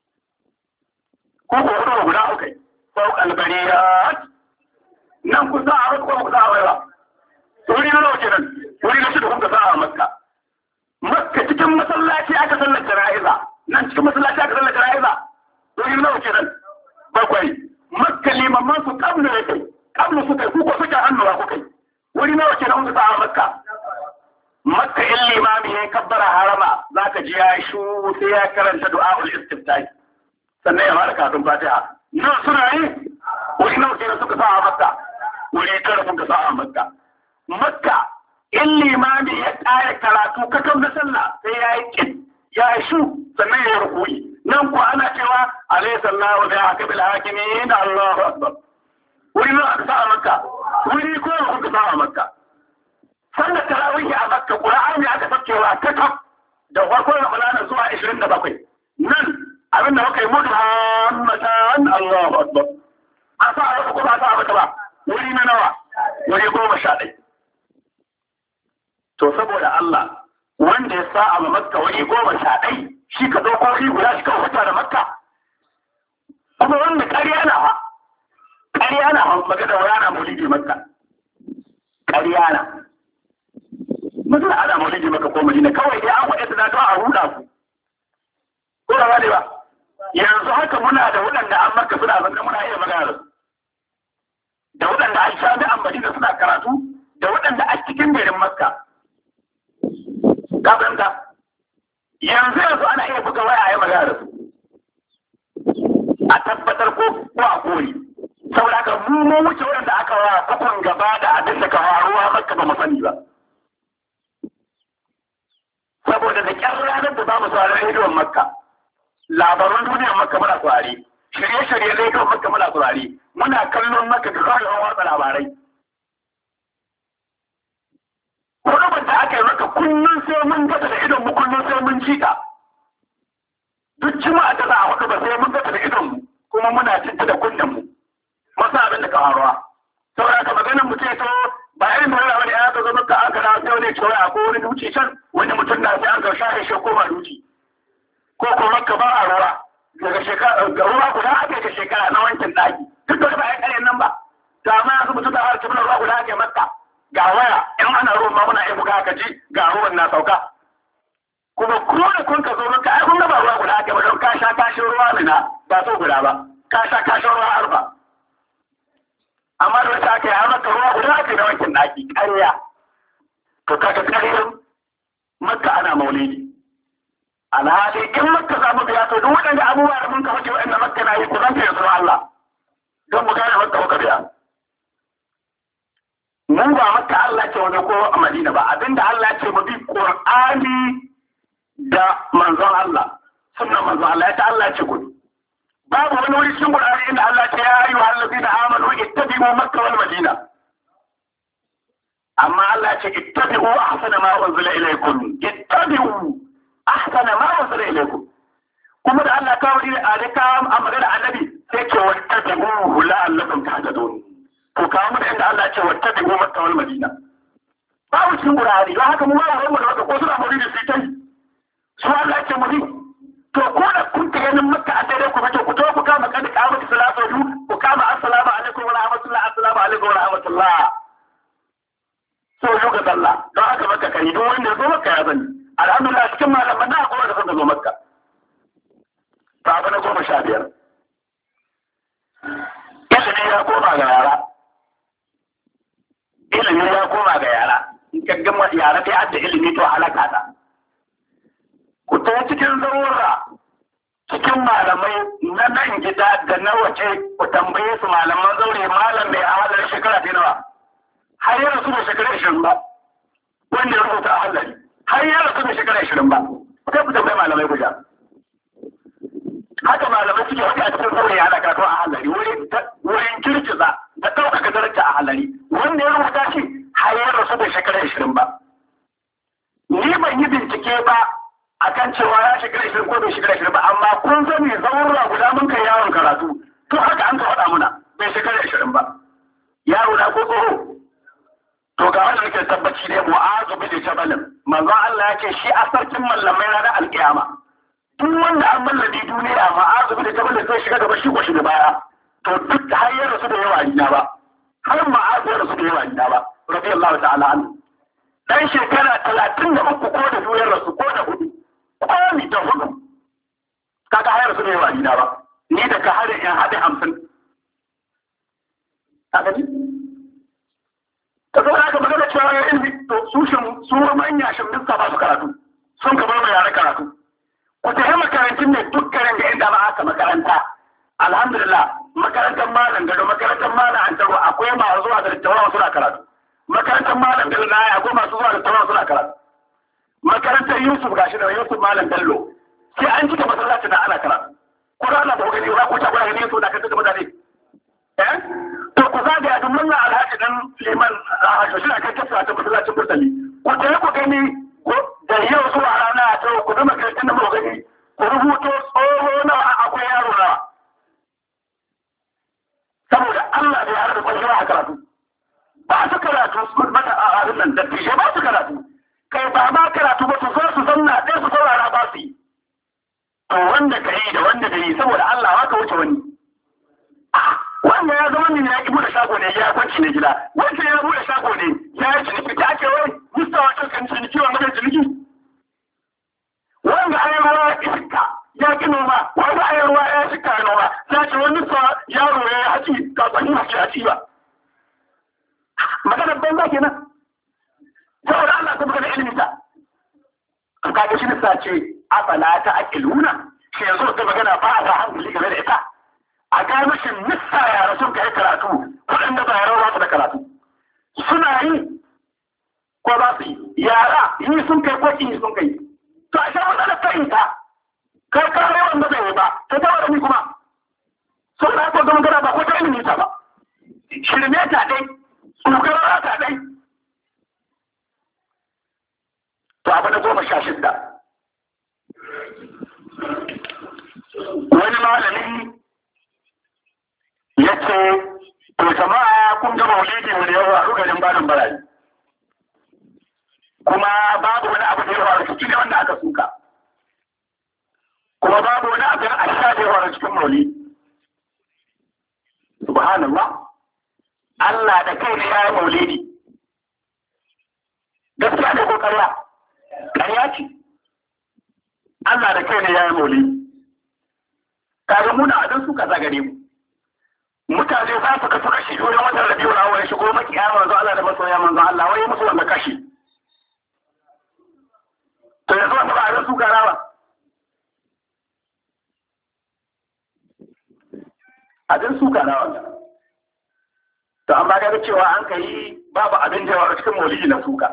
ko ko hudu guda ku kai sau albariyat nan ku sa a wasu kuma ku sa a waiwa wuri na nawa kenan wuri na shida kun ka sa a Makka Makka cikin masallaci aka sallar jana'iza nan cikin masallaci aka sallar jana'iza wuri na nawa kenan 7 Makka limaman su kablu ne kai kablu su kai ku ko suke hannuwa ku kai wuri nawa kenan kun ka sa a Makka Makka in limami ya kabbara harama zaka ji ya shu sai ya karanta du'a'ul istiftahi sannan ya fara kafin Fatiha nan suna yi wani nawa kenan suka sa a makka wani tara suka sa a makka makka in limami ya ƙara karatu kakan na sallah sai ya yi kin ya yi shu sannan ya rukuni nan ko ana cewa alayhi sallahu da haka bil hakimin Allahu akbar wani nawa aka sa a makka wani ko suka sa a makka sallar tarawih a makka qur'ani aka sakewa kakaf da farkon Ramadan zuwa 27 nan abin da muka yi Muhammatan Allahu akbar a sa a ko ba sa a ba wuri na nawa wuri 11 to saboda Allah wanda ya sa a makka wuri 11 shi ka dauko wuri guda shi ka huta da makka kuma wanda ƙarya na magana wa yana maulidi makka ƙarya na mutum ana maulidi maka ko madina kawai dai an faɗi da a huda ku ko da ba yanzu haka muna da waɗanda an maka suna zanne muna iya magana da waɗanda an jami'an madina suna karatu da waɗanda a cikin garin makka ka fahimta yanzu ana iya buga waya a yi magana da su a tabbatar ko a kori saboda haka mu wuce waɗanda aka wa kafan gaba da abin da ka faruwa makka ba mu sani ba saboda da ƙyar ranar da za mu saurari rediyon makka labaran duniyar makka muna saurari shirye-shirye rediyon makka muna saurari muna kallon makka ga kawai yawan watsa labarai hudubar da aka yi maka kullum sai mun gata da idon mu kullum sai mun jika duk jima'a da za a hudu ba sai mun gata da idon mu kuma muna cinta da kunnen mu masu abin da ka faruwa saboda ka maganin mu ce to ba irin da wani ya ga zama ka aka da sai wani cewa ko wani duci can wani mutum na sai an ga shahe shi ko ba duci ko kuma ka ba a ruwa daga shekara ga ruwa guda ake da shekara na wancan daki duk da ba ya kare nan ba ga ma yanzu mutum da har cikin ruwa guda ake makka ga waya in ana ruwan ma muna iya buga ka ji ga ruwan na sauka kuma ko da kun ka zo maka ai kun ga ba ruwa guda ake ba don ka sha kashin ruwa mina ba so guda ba ka sha kashin ruwa arba amma da wata aka yi har maka ruwa guda ake da wancan daki ƙarya to kaga ƙaryar makka ana maulidi alhali in makka samu biya to duk waɗanda abubuwa da mun kafa waɗanda makka na yi ku zanta yanzu Allah don mu gane makka muka biya mun ba makka Allah ce wani ko a Madina ba abinda Allah ce mu bi Qur'ani da manzon Allah sunnan manzon Allah ya ta Allah ce ku babu wani wuri cikin Qur'ani inda Allah ce ya ayyuha allazina amanu ittabi'u makka wal madina amma Allah ce ittabi'u ahsana ma unzila ilaykum ittabi'u ahsana ma unzila ilaykum kuma da Allah ta wuri a daka amara da annabi sai ce wattabi'u la'allakum tahtadun to kawo mu da inda Allah ce wattabi'u makka wal madina babu cikin Qur'ani don haka mu ba mu da ko suna muri da sai tai su Allah ce mu to ko da kun ta ganin makka a dare ku fito ku to ku kama kada ka mutu salatu ku kama assalamu alaikum wa rahmatullahi assalamu alaikum wa rahmatullahi so yau ga sallah don haka makka kai duk wanda zo makka ya sani alhamdulillah cikin malaman na ko da sun zo makka ta bana 15 ilimi ya koma ga yara ilimi ya koma ga yara in ka gama yara kai adda ilimi to halaka ta ku ta cikin zaura cikin malamai na nan gida da na wace ku tambaye su malaman zaure malam mai ahalar shekara ta nawa har yana su da shekara 20 ba wanda ya rubuta ahalari har yana su da shekara 20 ba sai ku tambaye malamai guda haka malamai suke wata a cikin zaure ya halaka to ahalari wurin kirkiza da ɗaukaka daraja ahalari wanda ya rubuta shi har yana su da shekara 20 ba ni ban yi bincike ba akan cewa ya shiga 20 ko bai shiga 20 ba amma kun sani zaurra guda mun kai yawon karatu to haka an ka faɗa muna bai shiga 20 ba yaro na ko tsoro to ga wanda nake tabbaci ne Mu'azu bin Jabal manzo Allah yake shi a sarkin mallamai ranar alkiyama duk wanda an mallaki duniya Mu'azu bin Jabal zai shiga gaba shi ko shiga baya to duk har ya rasu da yawa ina ba har Mu'azu ya rasu da yawa ina ba radiyallahu ta'ala anhu dan shekara 33 ko da duyar rasu ko da hudu kwami da hudu kaga hayar su ne wa dina ba ni da ka hada in hada 50 kaga ni ta zo aka magana cewa ya ilmi to su manya shin duka ba su karatu sun ka bar mai yara karatu ku ta yi makarantun ne dukkanin da inda ba aka makaranta alhamdulillah makarantar malam gado makarantar malam an taro akwai masu zuwa da littattafa suna karatu makarantar malam gado na akwai masu zuwa da littattafa suna karatu makarantar Yusuf gashi da Yusuf malam Bello sai an cika masallaci na ana karatu ko rana ba gani ba ko ta gura gani so da kan da mutane to ku zagaya duk mun alhaji dan liman a shi aka kasa ta masallacin Burtali ku tare ku gani ko da yau zuwa rana ta ku ga makarantar da mu gani ku rubuto tsoro na akwai yaro na saboda Allah da ya da kwarewa a karatu ba su karatu su mata a harin nan da tishe ba su karatu kai ba ma karatu ba su so su zanna ɗaya su saurara ba su yi to wanda ka yi da wanda da yi saboda Allah haka wuce wani wanda ya zama ne ya ki bude shago ne ya kwanci ne gida wanda ya bude shago ne ya yi ciniki ta ake wai musta wata kan ciniki wa mai ciniki wanda ayi ruwa ya iska ya ki noma wanda ayi ruwa ya shika ya noma ya ce wani sa yaro ya haci kasuwanni haci haci ba maganar banza kenan saboda Allah ta buga da ilimin ta kaga shi nisa ce afala ta aqiluna shi yanzu da magana ba a hankali game da ita a gano shi nisa yara sun kai karatu waɗanda ba yara ba su da karatu suna yi ko ba su yi yara yi sun kai ko yi sun kai to a sha matsalar fahimta kai kare wanda zai yi ba ta taɓa da ni kuma so da aka gama magana ba ko ta ilimi ta ba shirme ta dai tsokarara ta dai to abu na 16 wani malami ya ce to jama'a kun ga maulidi mu da yawa a garin banin barayi kuma babu wani abu da yawa a cikin wanda aka suka kuma babu wani abu a sha da yawa a cikin maulidi subhanallah Allah da kai ne ya yi maulidi gaskiya da ko ƙarya ƙarya ce Allah da kai ne ya yi maulidi kaga muna a don suka zagare mu mutane za su kasu kashi wajen watan rabiul awwal shigo makiya manzo Allah da masoya manzo Allah wai musu wanda kashi to yanzu wanda ba a don suka rawa a don suka rawa to amma ga cewa an kai babu abin da a cikin maulidi na suka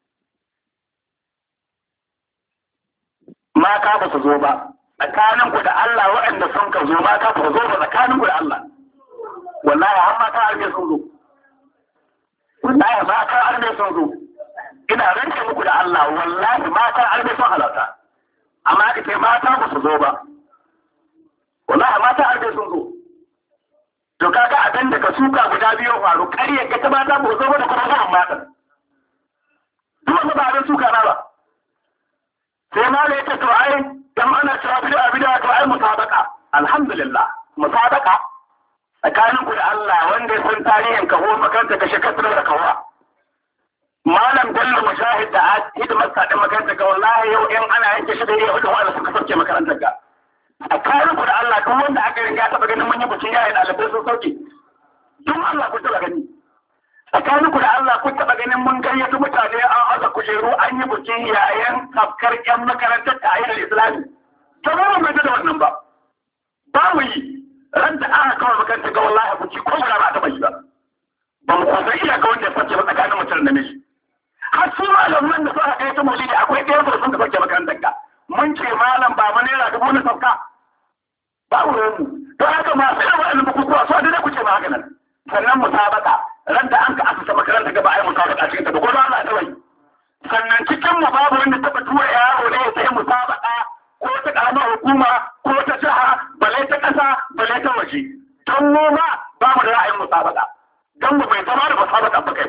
mata ba su zo ba tsakaninku da Allah waɗanda sun ka zo mata ba su zo ba tsakaninku da Allah wallahi har mata arme sun zo wallahi mata arme sun zo ina rance muku da Allah wallahi mata arme sun halarta amma da ke mata ba su zo ba wallahi mata arme sun zo to kaga abin da ka suka guda biyu faru ƙarya ga ta mata ba zo ba da kuma zuwan mata duk wanda ba abin suka na ba sai ma da yake to ai dan ana cewa bid'a to ai musabaka alhamdulillah musabaka tsakanin ku da Allah wanda ya san tarihin kaho makaranta kashe kasar da kawa malam Bello Mujahid da hidimar sa din makaranta ga wallahi yau in ana yanke shi da yau hudu wanda suka sauke makarantar ga tsakanin ku da Allah duk wanda aka riga taba ganin mun yi bukin yayin ɗalibai sun sauke duk Allah ku taba gani tsakanin ku da Allah ku taba ganin mun gayyato mutane an aza kujeru an yi bukin yayin kafkar yan makarantar ta ayyar islami to ba mu da wannan ba ba mu yi ran da aka kawo makarantar ga wallahi buki ko ba ta bai ba ba mu kusa iya ga wanda ya sauke ba tsakanin mutum da namiji har su malaman da suka kai ta maulidi akwai ɗaya da sun sauke makarantar ga mun ce malam ba mu naira 1000 na sauka ba mu mu to haka ma sai wannan bukukuwa so da ku ce ma haka nan sannan musabaka ran da an ka asusa makaranta gaba ai musabaka cikin ta ko da Allah ta bai sannan cikin mu babu wanda taba tura yaro ne ya sai musabaka ko ta karamar hukuma ko ta jiha balai ta kasa balai ta waje don mu ma ba mu da ra'ayin musabaka don mu bai zama da musabaka ba kai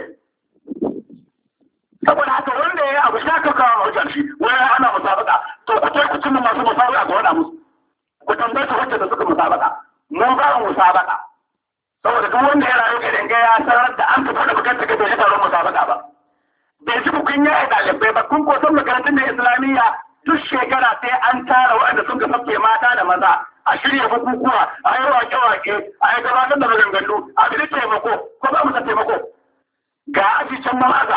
saboda haka wanda ya yi abu shaka kawo hujjar shi wani ana musabaka to ku ce ku cimma masu musabaka ga wada musu ku tambaye su wacce da suka musabaka mun ba mu musabaka saboda duk wanda ya rayu gidan ga ya sanar da an fita da bukatar ga bai taron musabaka ba bai ji kun yi ɗalibai ba kun ko san makarantun da islamiyya duk shekara sai an tara waɗanda sun ga sabke mata da maza a shirya bukukuwa a yi wake-wake a yi gabatar da maganganu a bi taimako ko ba mu taimako ga aji can mamaza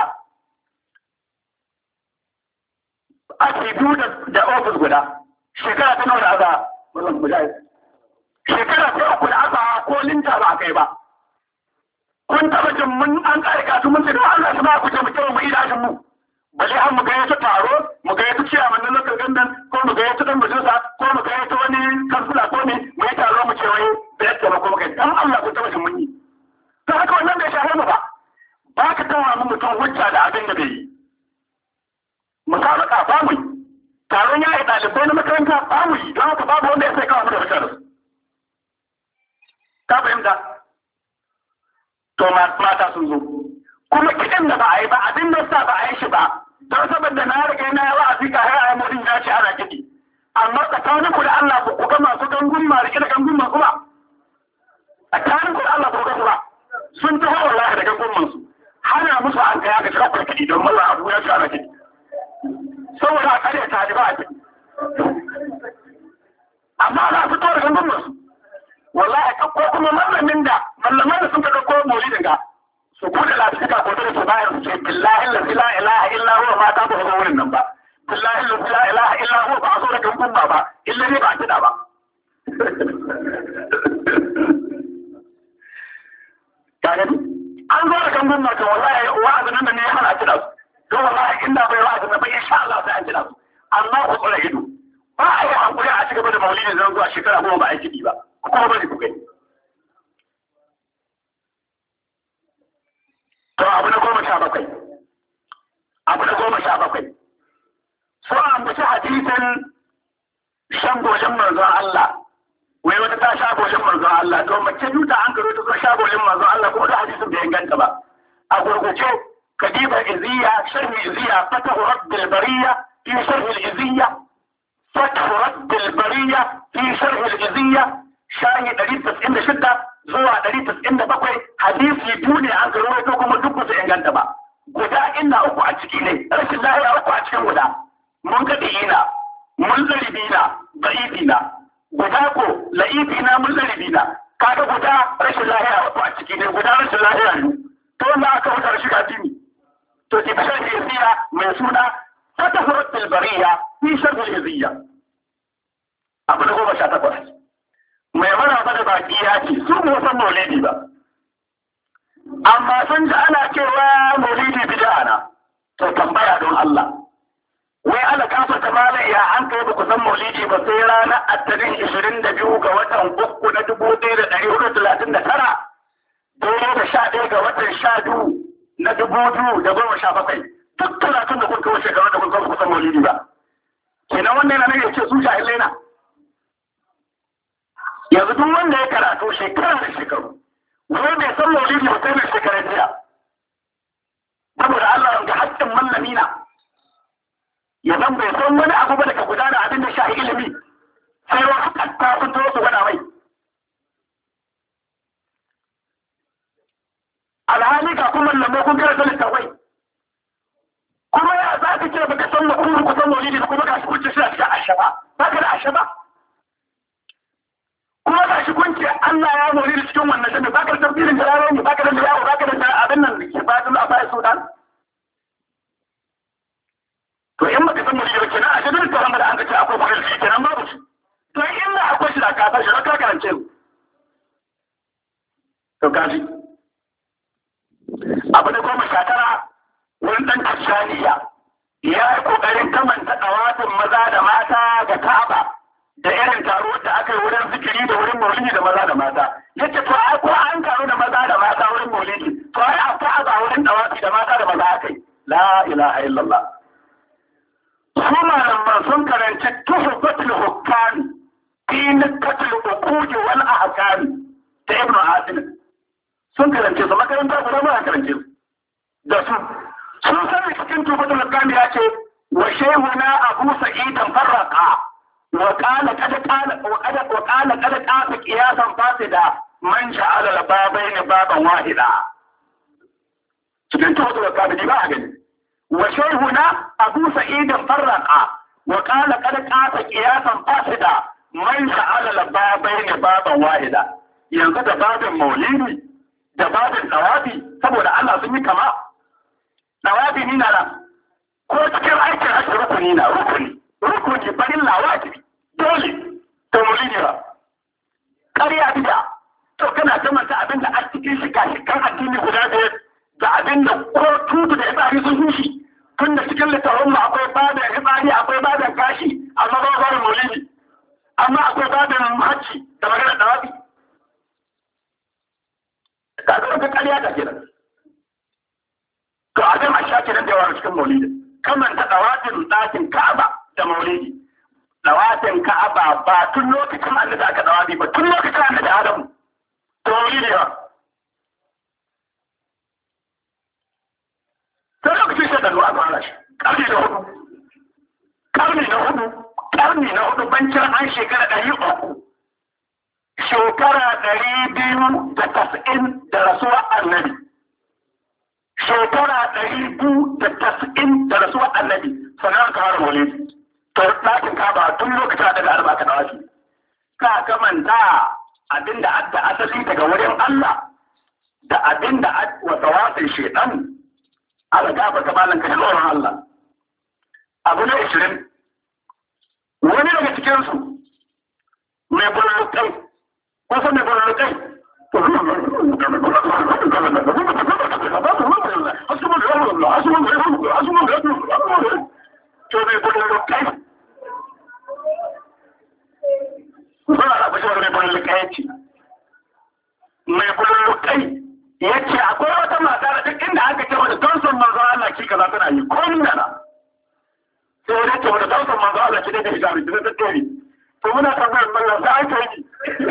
aji biyu da ofis guda shekara ta nawa da aza wannan mujahid shekara ta uku da aza ko linta ba kai ba. Kun taɓa jin mun an ƙarƙa su mun ce don Allah su ba ku taimake mu idashin mu. Bale an mu gayyata taro, mu gayyata ciyaman na lokacin gandan, ko mu gayyata ɗan majalisa, ko mu gayyata wani kansula ko ne mu yi taro mu ce wai da ya taimako mu kai. Dan Allah ku taɓa jin mun yi. Ta haka wannan bai shahe mu ba. Ba ka tawa mu mutum hujja da abin da bai yi. Musabaka ba mu yi. Taron ya yi ɗalibai na makaranta ba mu yi. Don haka babu wanda ya sai kawo mu da hujja da su. Ka fahimta? To mata sun zo. Kuma kiɗan da ba a yi ba abin da sa ba a yi shi ba. Don saboda na riga na yawa a zika har a murin ya ce ana kiɗi. Amma tsakanin ku da Allah ku ga masu gangun ma rike da gangun masu ba. Tsakanin ku da Allah ku ga su ba. Sun taho wallahi da gangun masu. Hana musu an kai aka shiga kurkiɗi don mallah abu ya ce ana kiɗi. Saboda a kare ta ba a kiɗi. Amma za su tora gangun masu. Wallahi ko kuma mallaman da sun ka ɗauko maulidin ga. Su buɗe lafiya ko da su bayar su ce billahi la ilaha illa huwa ma ta ba zo wurin nan ba billahi la ilaha illa huwa ba zo da gangun ba illa ne ba kida ba kaga an zo da gangun ma to wallahi wa'azin nan ne ya hana kida su to wallahi inda bai wa'azin nan ba insha Allah sai an kida su amma ku tsara ido ba a yi hankuri a cigaba da maulidin zan zuwa shekara goma ba a yi ba kuma ba ku gani. To abu na 17. Abu na 17. So an buci hadisin shan goshin manzon Allah. Wai wata ta sha goshin manzon Allah. To mace duta an karo ta so sha goshin manzon Allah kuma da hadisin bai inganta ba. A gurguje kadiba iziya sharhi iziya fatahu rabbil bariya fi sharhi iziya fatahu rabbil bariya fi sharhi iziya shahi 196 zuwa 197 hadisi biyu ne an karo to kuma duk su inganta ba guda inna uku a ciki ne rashin lahiya uku a cikin guda mun ga dina mun zaribina da'ibina guda ko la'ibina mun zaribina kaga guda rashin lahiya uku a ciki ne guda rashin lahiya ne to wanda aka wuta rashin addini to ki bashar hiziyya mai suna fatahu rabbil bariya fi sharh hiziyya abu na 18 mai maraba da baki ya ce su mu san maulidi ba amma sun ji ana cewa maulidi bid'a na to tambaya don Allah wai ala kafa ta malai ya an kai ba ku san maulidi ba sai ranar attanin 22 ga watan uku na 1439 daidai da 11 ga watan 12 na 2017 duk 30 da kun kawo shekaru da kun kawo ku san maulidi ba kenan wannan yana nake ce su jahilai na yanzu duk wanda ya karatu shekara da shekaru wani bai san maulidi ba sai mai shekarar jiya saboda Allah ga haƙƙin mallami na ya zan bai san wani abu ba daga gudana abin da shahi ilimi sai wa haƙƙa sun to su gwada mai alhali ga kuma lamar kun karanta littafai kuma ya za ka ce baka san makuru ku san maulidi da kuma ga shi kunce shi a cikin ashaba ba ka da ashaba kuma ga shi kun ce Allah ya mori da cikin wannan jami'a baka da tafsirin jalarai ne baka da yawo baka da abin nan da ke ba a bayan Sudan to in baka san mori da kenan a cikin tafsirin da an ga ce akwai mori da kenan babu shi to in da akwai shi da ka san shi ka karance mu to kaji abu da 19 wani dan tashaniya ya yi kokarin kamanta dawafin maza da mata ga Ka'aba da irin taro da aka yi wurin zikiri da wurin maulidi da maza da mata yace to ai ko an taro da maza da mata wurin maulidi to ai a Ka'aba wurin dawafi da mata da maza aka yi la ilaha illallah su malaman sun karanci tuhfatul hukam fi nakatul uqud wal ahkam ta ibnu asim sun karance su makaranta guda ba karance su da su sun san cikin tuhfatul hukam ya ce wa shaykhuna abu sa'id farraqa وقال قد قاس قياسا فاسدا من جعل البابين بابا واحدا cikin tawazu da kabili ba a gani wa shaykhuna abu sa'id farraqa wa qala qad qasa qiyasan fasida man ja'ala al-babayn baban wahida yanzu da babin maulidi da babin dawabi saboda Allah sun yi kama dawabi ni na ko cikin aikin hajji rukuni na rukuni barin lawajibi dole to maulidi ba ƙarya bida to kai kana kamanta abin da a cikin shikan addini guda biyar da abin da ko tutu da ibari sun yi shi tun da cikin littafin mu akwai babin ibari akwai babin kashi amma ba ba maulidi amma akwai babin hajji da magana da wabi ka ga wata ƙarya ta kenan to a gama sha kenan da yawa cikin maulidi kamanta dawafin ɗakin Ka'aba da maulidi dawafin Ka'aba ba tun lokacin annabi aka dawafi ba tun lokacin annabi Adamu to maulidi ba sai lokacin shi da ruwa ba shi karni na hudu bancin an shekara 300 shekara 290 da rasuwar annabi shekara 290 da rasuwar annabi sannan ka fara maulidi to ɗakin Ka'aba tun lokacin daga arba ka dawafi ka kamanta abinda adda asali daga wurin Allah da abinda wa tawafin shedan aka gafa ta malan ka tsoron Allah abu na 20 wani daga cikin su mai bullukai ko san mai bullukai to mai bullukai mai bullukai ya ce akwai wata mata da duk inda aka ce wata tausan manzo Allah ki kaza tana yi ko nuna na sai wani ce wata tausan manzo Allah ki da hijabi da ta tori to muna tambayar mallan sai aka yi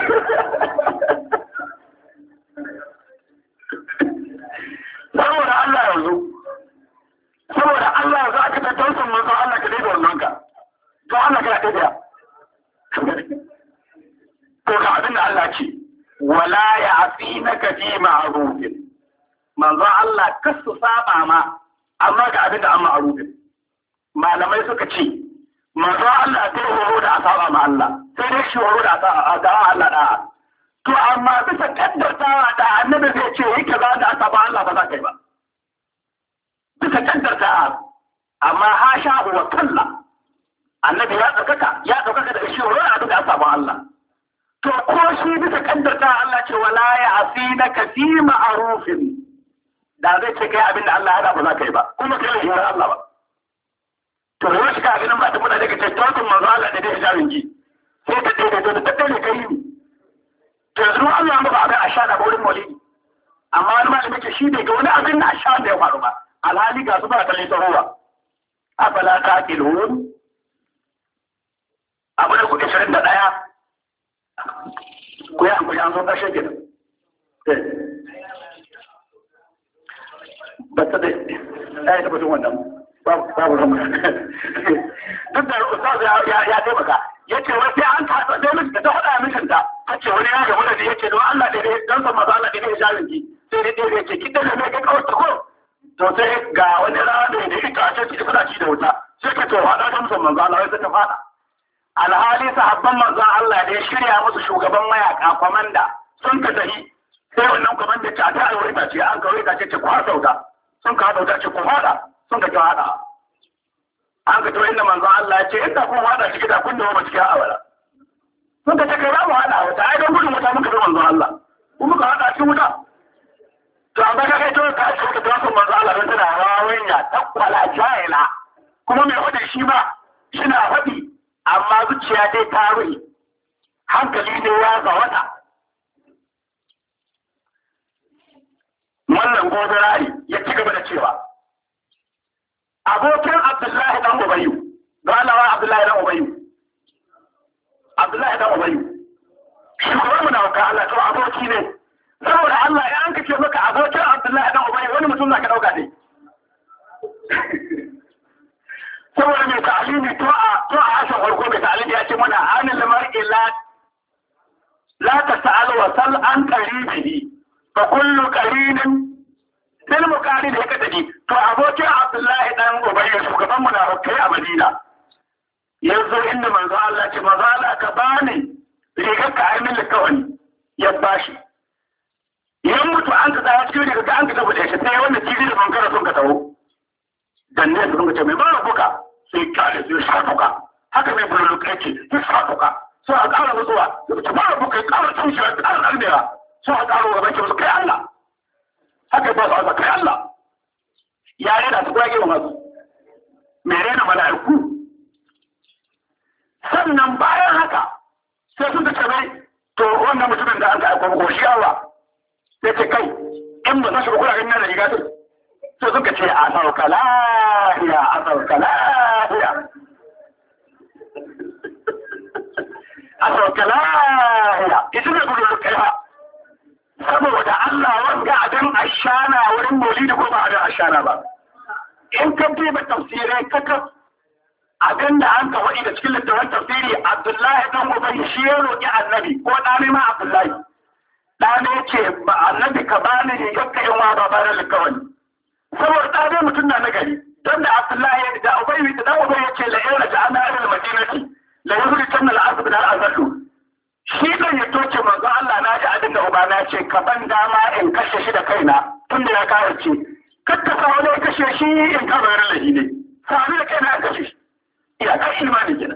saboda Allah yanzu aka ta tausan manzo Allah ki da wannan ka to Allah ka da to ga abin da Allah ce wala ya asinaka fi ma'rufin manzo Allah kasu saba ma amma ga abin da an ma'rufin malamai suka ce manzo Allah bai horo da asaba ma Allah sai dai shi horo da asaba Allah da to amma bisa kaddartawa da annabi zai ce yi kaza da asaba Allah ba za ka yi ba bisa kaddartawa amma hasha wa kalla annabi ya ɗaukaka da shi horo da abin da asaba Allah to ko shi bisa kaddarta Allah ce wala ya asinaka fi ma'rufin da zai ce kai abin da Allah ya ba za ka yi ba kuma kai shi Allah ba to yau shi ka ganin ba ta muna daga tattautin manzo Allah da dai jarin ji sai ka dai da tattale kai ni to yanzu Allah ba abin asha da wurin maulidi amma wani malami ke shi ne ga wani abin da asha da ya faru ba alhali ga su ba kalle tsarowa afala taqilun abu da kuke 21 ko ya amfani an zo ƙarshen gina ba ta da ya yi tabbatun wannan babu zama duk da ustaz ya taimaka ya ce wai sai an kasa sai miki ta faɗa mijinta ta ce wani ya gamu da ni ya ce don Allah da ne don san maza Allah da ne jarin ki sai dai ya ce kidan da ne ka kawo ta ko to sai ga wani rana da ita a ce ki fada ci da wuta sai ka ce faɗa ta musamman manzo Allah sai ta faɗa alhali sahabban manzon Allah da ya shirya musu shugaban mayaka kwamanda sun ka tafi sai wannan kwamanda ta ta aure ta ce an kawai ta ce ku hasauta sun ka hasauta ce ku fada sun ka hada an ka to inda manzon Allah ya ce inda kun hada shi da kun dawo cikin awara sun ka ce kai ba mu hada wata ai don gudun wuta muka bi manzon Allah ku muka hada cikin wuta to an ga kai to ka ce ka tafi manzon Allah don tana rawanya takwala jahila kuma mai wada shi ba shi na faɗi amma zuciya dai ta ruhi hankali ne ya zawata wannan gobirari ya ci gaba da cewa abokin Abdullahi dan Ubayyu ga Allah Abdullahi dan Ubayyu shugaban munafika Allah to aboki ne saboda Allah ya anka ce maka abokin Abdullahi dan Ubayyu wani mutum zaka dauka ne saboda mai ta'alimi to a ashin farko mai ta'alimi ya ce mana anil mar'i la tas'al wa sal an qaribihi fa kullu qarinin bil muqarin haka take to abokin Abdullahi dan Ubayy shugaban munafikai a Madina yanzu inda manzo Allah ce manzo Allah ka bani rigar ka aimin likawani ya bashi yan mutu an ka tsaya cikin rigar ka an ka tabbata shi sai wanda jiri da bankara sun ka taho dan ne sun ka ce mai bara buka sai kare sai shafuka haka mai bululuka yake sai shafuka sai a ƙara mutuwa da ta bara buka ya ƙara tushe ya ƙara ɗarnewa sun a ƙaro gaban musu kai Allah haka ba su aka kai Allah ya rena su kwage wa masu mai rena mala'iku sannan bayan haka sai sun ce mai to wannan mutumin da an ka aiko ko shi Allah sai ce kai in ba za su kula ganin da riga sai suka ce a sauka lahiya a sauka lahiya a sauka lahiya ita ne gudun kai ha saboda Allah wanga abin ashana wurin maulidi ko ba abin ashana ba in ka ba tafsirai kaka abin da an kawai da cikin littafin tafsiri Abdullahi dan Ubay shi ya roƙi annabi ko ɗane ma Abdullahi ɗane ce ba annabi ka bani ne yakka in wa ba bara likawani saboda ɗane mutum na nagari don da Abdullahi da Ubay da dan Ubay yace la ila ja'ana ila al-madinati la yuhrikanna al-asb min al-azallu shi kan ya toce manzo Allah na ji abin da uba na ce ka ban dama in kashe shi da kaina tunda ya karace kakkasa wani ya kashe shi in ka bayar lahi ne sami da kaina in kashe shi iya kai imanin gina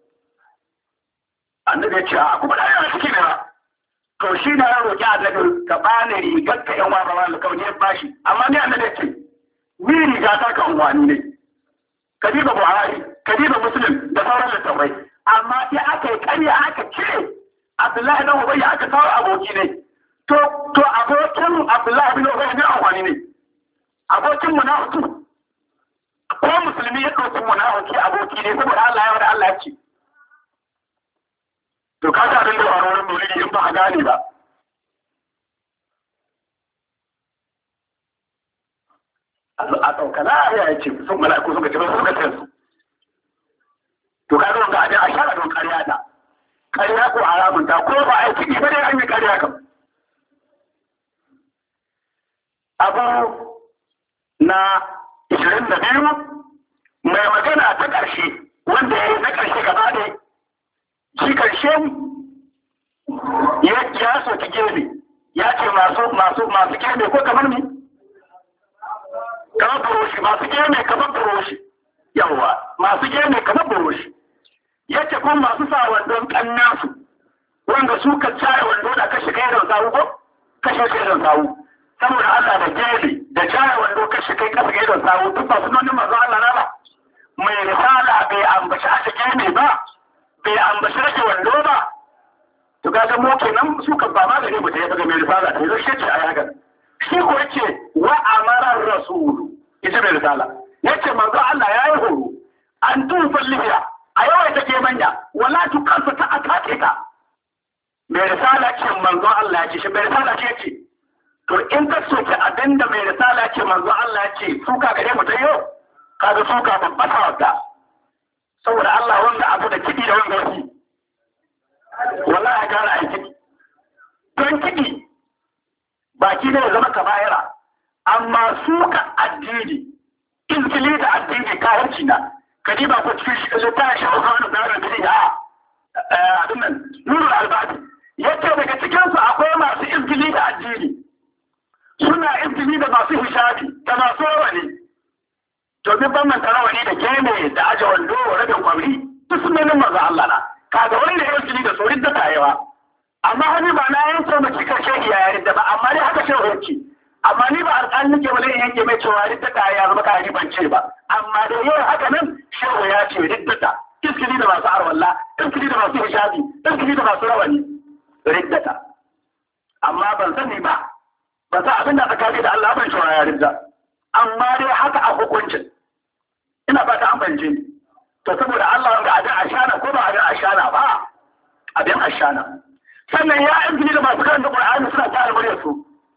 annabi ya ce a kuma da yana ciki ne ba to shi na ya roƙi annabi ka bani rigar ka yan waba wani kauni ya bashi amma ni annabi ya ce ni riga ta kan wani ne kadiba Buhari kadiba Muslim da sauran littattafai amma sai aka yi ƙarya aka ce Abdullahi dan Ubay aka kawo aboki ne to abokin Abdullahi bin Ubay ne awani ne abokin munafiki ko musulmi ya dauki munafiki aboki ne saboda Allah ya wada Allah ya ce to kaga abin da faruwar maulidi in ba a gane ba a ɗaukala ya ce sun mala'iku suka ce ba suka ce su to kaga wanda abin a shara don ƙarya da ƙarya ko haramun ta ko ba a yi ciki ba dai an yi ƙarya kam abu na 22 mai magana ta ƙarshe wanda ya yi na ƙarshe gaba ne shi ƙarshe ya soki gebe ya ce masu gebe ko kamar ne kamar buroshi masu gebe kamar buroshi yawa masu gebe kamar buroshi yace kuma masu sa wandon kannasu wanda su ka cire wando da kashe kai don sawu ko kashe kai don sawu saboda Allah da gele da cire wando kashe kai kasa kai don sawu duk ba sunan manzo Allah na ba mai risala bai ambaci a cikin ne ba bai ambaci rage wando ba to kaga mu kenan su kan ba magani ba ta yi daga mai risala ta yi shi ce a yaga shi ko yace wa amara rasul ita mai risala yace manzo Allah ya yi horo an tufal liya a yawan take manya wala tukansa ta atake ta mai risala ce manzo Allah ce shi mai risala ce to in ka soke abinda mai risala ce manzo Allah ce suka gare mu ta yau kaga suka babba ta wadda saboda Allah wanda abu da kidi da wanda wasi wallahi gara ai kidi don kidi baki ne zama kaba'ira amma suka addini izgili da addini kafirci na kadiba ko cikin littafin shawara da rabi abin nan nurul albani yace daga cikin su akwai masu izgili da addini suna izgili da masu hisabi da masu rawani to duk ban manta rawani da gene da aje wando rabin kwamri duk sun nuna manzo Allah na kaga wanda ya izgili da sorin da tayewa amma hani ba na yanke mace karshe iyayen da ba amma dai haka shi hoci amma ni ba alƙalin nake wani yanke mai cewa riddata ya zama ka ban ce ba amma da yau haka nan shehu ya ce riddata iskili da masu arwalla iskili da masu hishabi iskili da masu rawani riddata amma ban sani ba ba sa abin da tsakani da Allah ban cewa ya ridda amma dai haka a hukuncin ina ba ta ambance ni to saboda Allah wanda abin ashana ko ba abin ashana ba abin ashana sannan ya iskili da masu karanta Qur'ani suna ta albarya su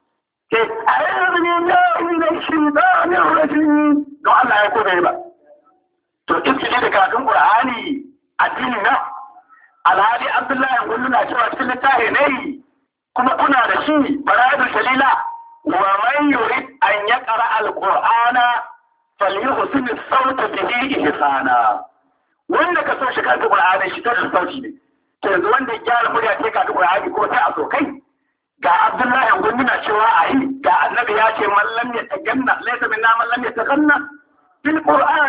أعوذ بالله من الشيطان الرجيم لو الله يقول إيه بقى تو إنت جيت كاتم قرآني الديننا على هذه عبد الله يقول لنا شو أشكال التاهني كنا رشي برائد الشليلة ومن يريد أن يقرأ القرآن فليحسن الصوت به إحسانا wanda ka so shi ka ta Qur'ani shi ta sauti ne to yanzu wanda ya gyara murya ce ka ta Qur'ani ko sai a so kai ga Abdullahi gunduna cewa a yi ga annabi ya ce mallam ya taganna laisa minna mallam ya taganna bil Qur'an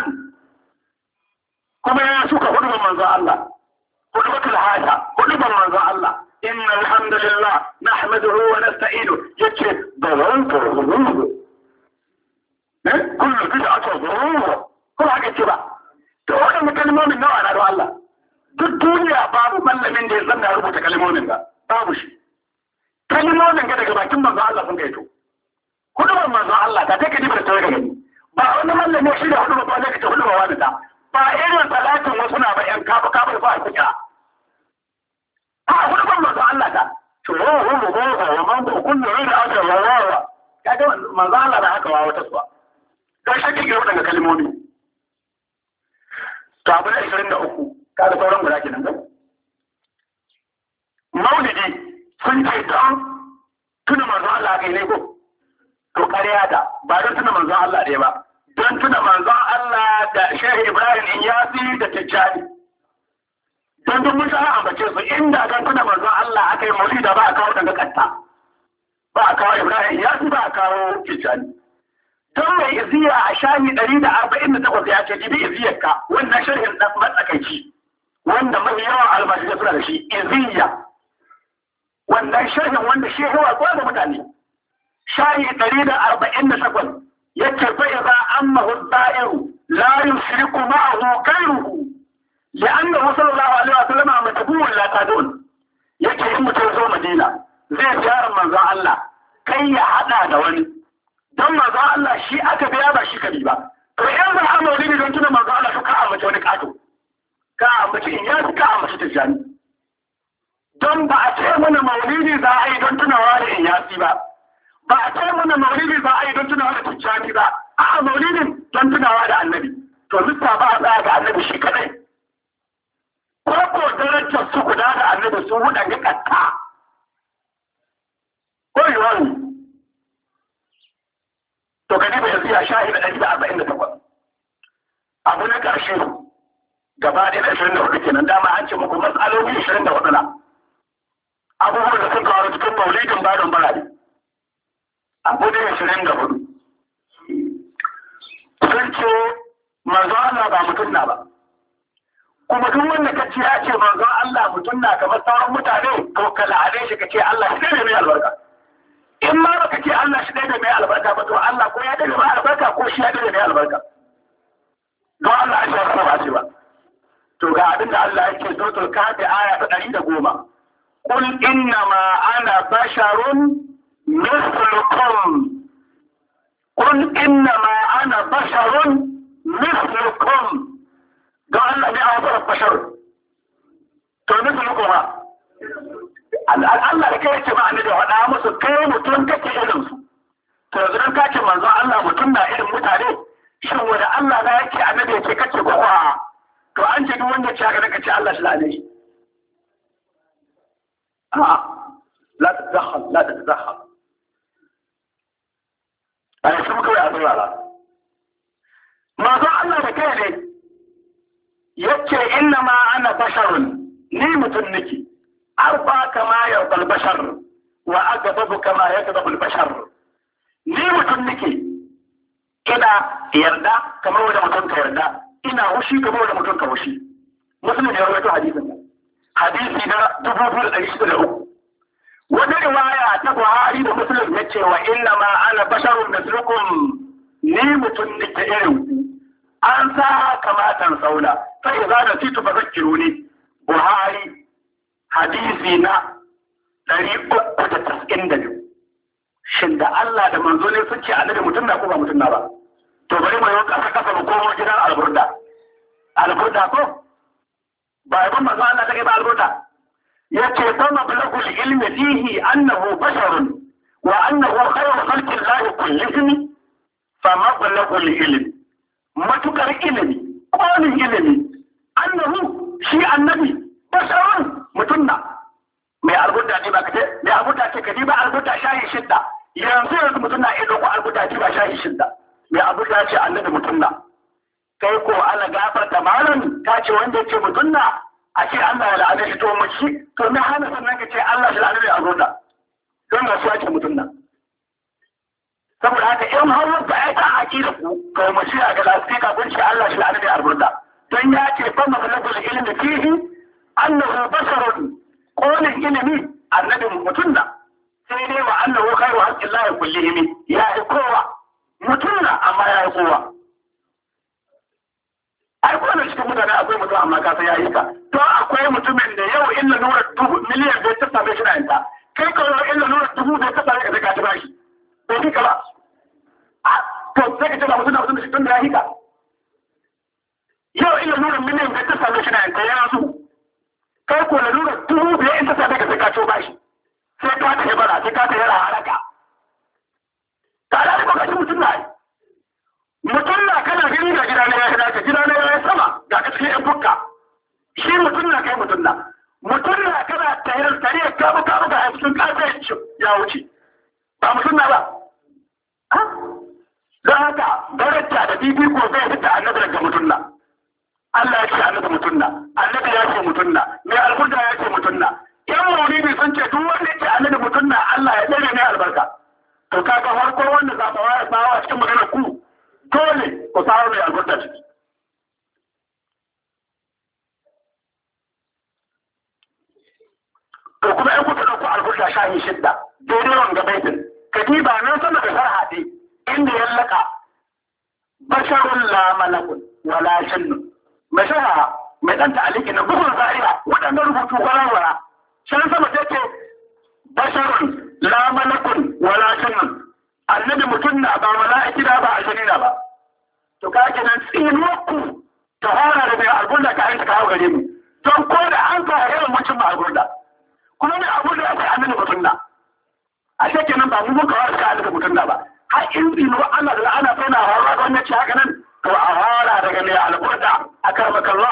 kuma ya suka hudu manzo Allah hudu bakal haja hudu manzo Allah inna alhamdulillah nahmaduhu wa nasta'inu yace dalaltu dhunub kullu bid'atin dhunub ko haka ce ba to wannan kalmomin nawa na da Allah duk duniya babu mallamin da ya zanna rubuta kalmomin ba babu shi kalmomin ga daga bakin manzo Allah sun gaito hudubar manzo Allah ta take dibar ta daga gani ba wani mallami shi da hudubar ba ne ka ta hudubar wani ta ba irin salatin wasu na ba yan kafa kafa ba a kuka a hudubar manzo Allah ta to wa man ba kullu ila aka wawa kaga manzo Allah da haka wawa ta suwa dan shi ke daga kalmomi to abu na 23 kada sauran guda kenan ga maulidi sun ce don tuna manzon Allah kai ne ko to ƙarya da ba don tuna manzon Allah ɗaya ba don tuna manzon Allah da Shehu Ibrahim Inyasi da Tijjani don duk mun san ambace su inda don tuna manzon Allah aka yi maulida ba a kawo daga katta ba a kawo Ibrahim Inyasi ba a kawo Tijjani don mai iziya a shahi 148 ya ce jibi iziyarka wannan sharhin ɗan matsakaici wanda mai yawan almajirai suna da shi iziya wannan sharhin wanda shi yawa ko da mutane shahi 148 yace fa idza ammahu ad-da'iru la yushriku ma'ahu ghayruhu li'annahu sallallahu alaihi wa sallam matbu'un la tadun yace in mutum zo Madina zai ziyarar manzon Allah kai ya hada da wani don manzon Allah shi aka biya ba shi kabi ba to in za a maulidi don tuna manzon Allah to ka amince wani kato ka amince in ya ka amince Tijjani don ba a ce mana maulidi za a yi don tunawa da Inyasi ba ba a ce mana maulidi za a yi don tunawa da Tijjani ba a maulidin don tunawa da Annabi to lissa ba a tsaya ga Annabi shi kadai ko darajar su guda da Annabi sun huda ga katta ko yiwuwa to ka diba yanzu ya shahi da 148 abu na ƙarshe gaba da 24 kenan dama an ce muku matsaloli 24 na abubuwan da sun kawo cikin maulidin badon barari abu da 24 sun ce manzon Allah ba mutum na ba kuma duk wanda ka ce ya ce manzon Allah mutum na kamar sauran mutane to ka la'ane shi ka ce Allah shi ne mai albarka in ma baka ce Allah shi ne mai albarka ba to Allah ko ya dade mai albarka ko shi ya dade mai albarka don Allah ya shawara ba ce ba to ga abin da Allah yake suratul kafi aya ta 110 qul inna ma ana basharun mithlukum qul inna ma ana basharun mithlukum ga Allah ne a fara bashar to mithlukum Allah da kai yake ma annabi faɗa musu kai mutum kake irin su to yanzu dan kace manzon Allah mutum na irin mutane shin wanda Allah na yake annabi yake kace ko a to an ce duk wanda ya ga kace Allah shi lane shi la tadakhal ai su kawai a tsara manzon Allah da kai ne yace inna ma ana basharun ni mutum nake arba kama yardal bashar wa agdabu kama yagdabu bashar ni mutum nake ina yarda kamar wanda mutum ka yarda ina hushi kamar wanda mutum ka hushi muslim ya rawaito hadisin hadisi na 2603 wata riwaya ta Buhari da Muslim ya ce wa inna ma ana basharun mislukum ni mutum nake irin an sa kamatan saula fa idza nasitu fadhakkiruni Buhari hadisi na 392 shin da Allah da manzo ne suke annabi mutum na ko ba mutum na ba to bari mu yi kasa kasa mu komo gidan alburda ko ba ibn manzo Allah take ba alburda yace fa mablagul ilmi fihi annahu basharun wa annahu khayru khalqi Allah kullihim fa mablagul ilmi matukar ilmi kolin ilmi annahu shi annabi basharun mutum na mai albuta ne ba kace mai albuta ce kadi ba albuta shayi shidda yanzu mutum na ido ko albuta ce ba shayi shidda mai albuta ce annabi mutum na kai ko Allah gafarta malam ta ce wanda yake mutum na a ce Allah ya la'ana shi to mu shi to me hana sannan ka ce Allah ya la'ana mai albuta don ga su ake mutum na saboda haka in har wanda ai ta akida ku to mu shi ga lafiya kun ce Allah ya la'ana mai albuta don ya ce fa mablagul ilmi fihi annahu basharun qawlin ilmi annabi mutum na sai dai wa annahu khairu haqqillahi kullihim ya yi kowa mutum na amma ya yi kowa ai ko ne cikin mutane akwai mutum amma ka sai ya yi ka to akwai mutumin da yau illa nura miliyan bai ta same shi na yanta kai ka yau illa nura dubu bai ta same ka sai ka ci bashi bai kika ba to sai ka ce ba mutum da mutum da shi tun da ya yi ka yau illa nura miliyan bai ta same shi na yanta ya su kai ko na nura dubu bai in ta same ka sai ka ci bashi sai ka ta bara sai ka ta yara haraka ka da ko ka ci mutum na mutum na kana gani ga gida na ya hada ka gida na ya sama ga ka cikin yan bukka shi mutum na kai mutum na kana tayar tare ka buka buka a cikin kafin ya wuce ba mutum na ba don haka daraja da bibiko zai fita annabi daga mutum na Allah ya ce annabi mutum na annabi ya ce mutum na mai alburda ya ce mutum na yan maulidi sun ce duk wanda ya ce annabi mutum na Allah ya tsare mai albarka to kaga farko wanda za ta wayar bawa cikin maganar ku dole ku samu mai albarka ciki to kuma in kuka ɗauko albarka shahi shidda daidai wanga baitin katiba nan sama da farhati inda ya laka basharun la malakun wala shinnun mai shaha mai ɗan ta'aliki na bugun zariya waɗanda rubutu warwara shan sama ta ce basharun la malakun wala shinnun annabi mutum na ba mala'iki na ba aljani na ba to ka kenan tsinuwarku ta fara da mai alburda ka aika kawo gare mu don ko da an kawo yawan mutum ma alburda kuma mai alburda ya kai annabi mutum na a shekenan ba mu muka wara ka annabi mutum na ba har in tsinuwa Allah da ana tana hawa ga wannan ci haka nan to a fara daga mai alburda a karmakallah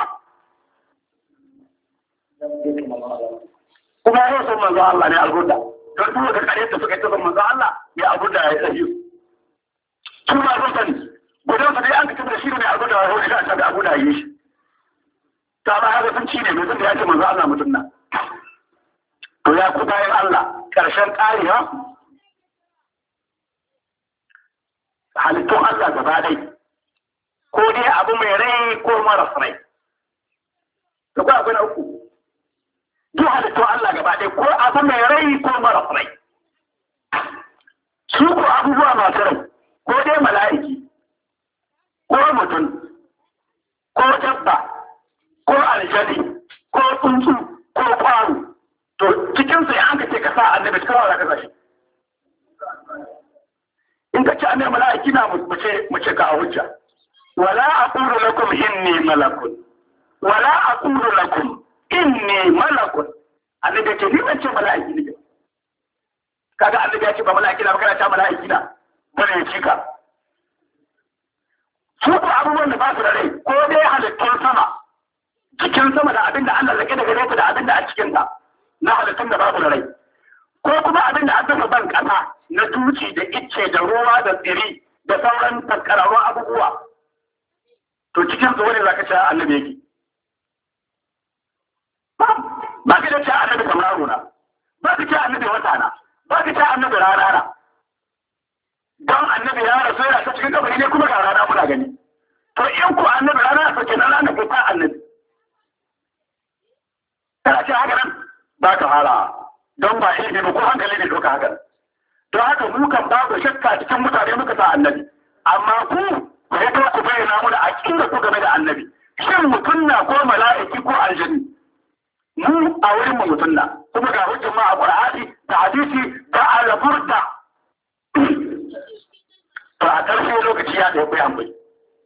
kuma yau sun manzo Allah ne alburda don duk da kare ta suka tafi manzo Allah ya alburda ya tsaye su ma sun sani gudan su dai an kace da shi ne alburda ya hoshi kan da alburda yi shi ta ba haka sun ci ne mai zan ya ce manzo Allah mutum na to ya ku bayan Allah karshen ƙariya halittun Allah gaba dai ko dai abu mai rai ko maras rai to ko akwai na uku duk halittun Allah gaba dai ko abu mai rai ko maras rai su ko abubuwa masu rai ko dai mala'iki ko mutum ko dabba ko aljani ko tsuntsu ko kwaro to cikin sai an ka ce ka sa annabi cikin wala ka sashi in ka ci annabi mala'iki na mu ce ka a hujja wala aqulu lakum inni malakun wala aqulu lakum inni malakun annabi ce ni ban ce mala'iki ne kaga annabi ya ce ba mala'iki na ba kana ta mala'iki na bane ya cika su ko abubuwan da ba su da rai ko dai halittun sama cikin sama da abinda Allah lake daga nesa da abinda a cikin ta na halittun da ba su da rai ko kuma abinda an dafa ban kasa na duci da icce da ruwa da tsiri da sauran taskararrun abubuwa to cikin su wani zaka ce annabi yake ba ka ce annabi kamar na ba ka ce annabi wata na ba ka ce annabi rana na don annabi ya rasu yana ta cikin kabari ne kuma ga rana muna gani to in ku annabi rana ya sauke na rana ko ta annabi kana ce haka nan ba ka fara don ba ilimi ba ko hankali ne doka haka don haka mu kan babu shakka cikin mutane muka sa annabi amma ku ya to ku bayyana mu da aqida ku game da annabi shin mutum na ko mala'iki ko aljanni mu a wurin mu mutum na kuma ga hujjar ma a Qur'ani da hadisi da al-burda to a ƙarshe lokaci ya ɗaya bayan bai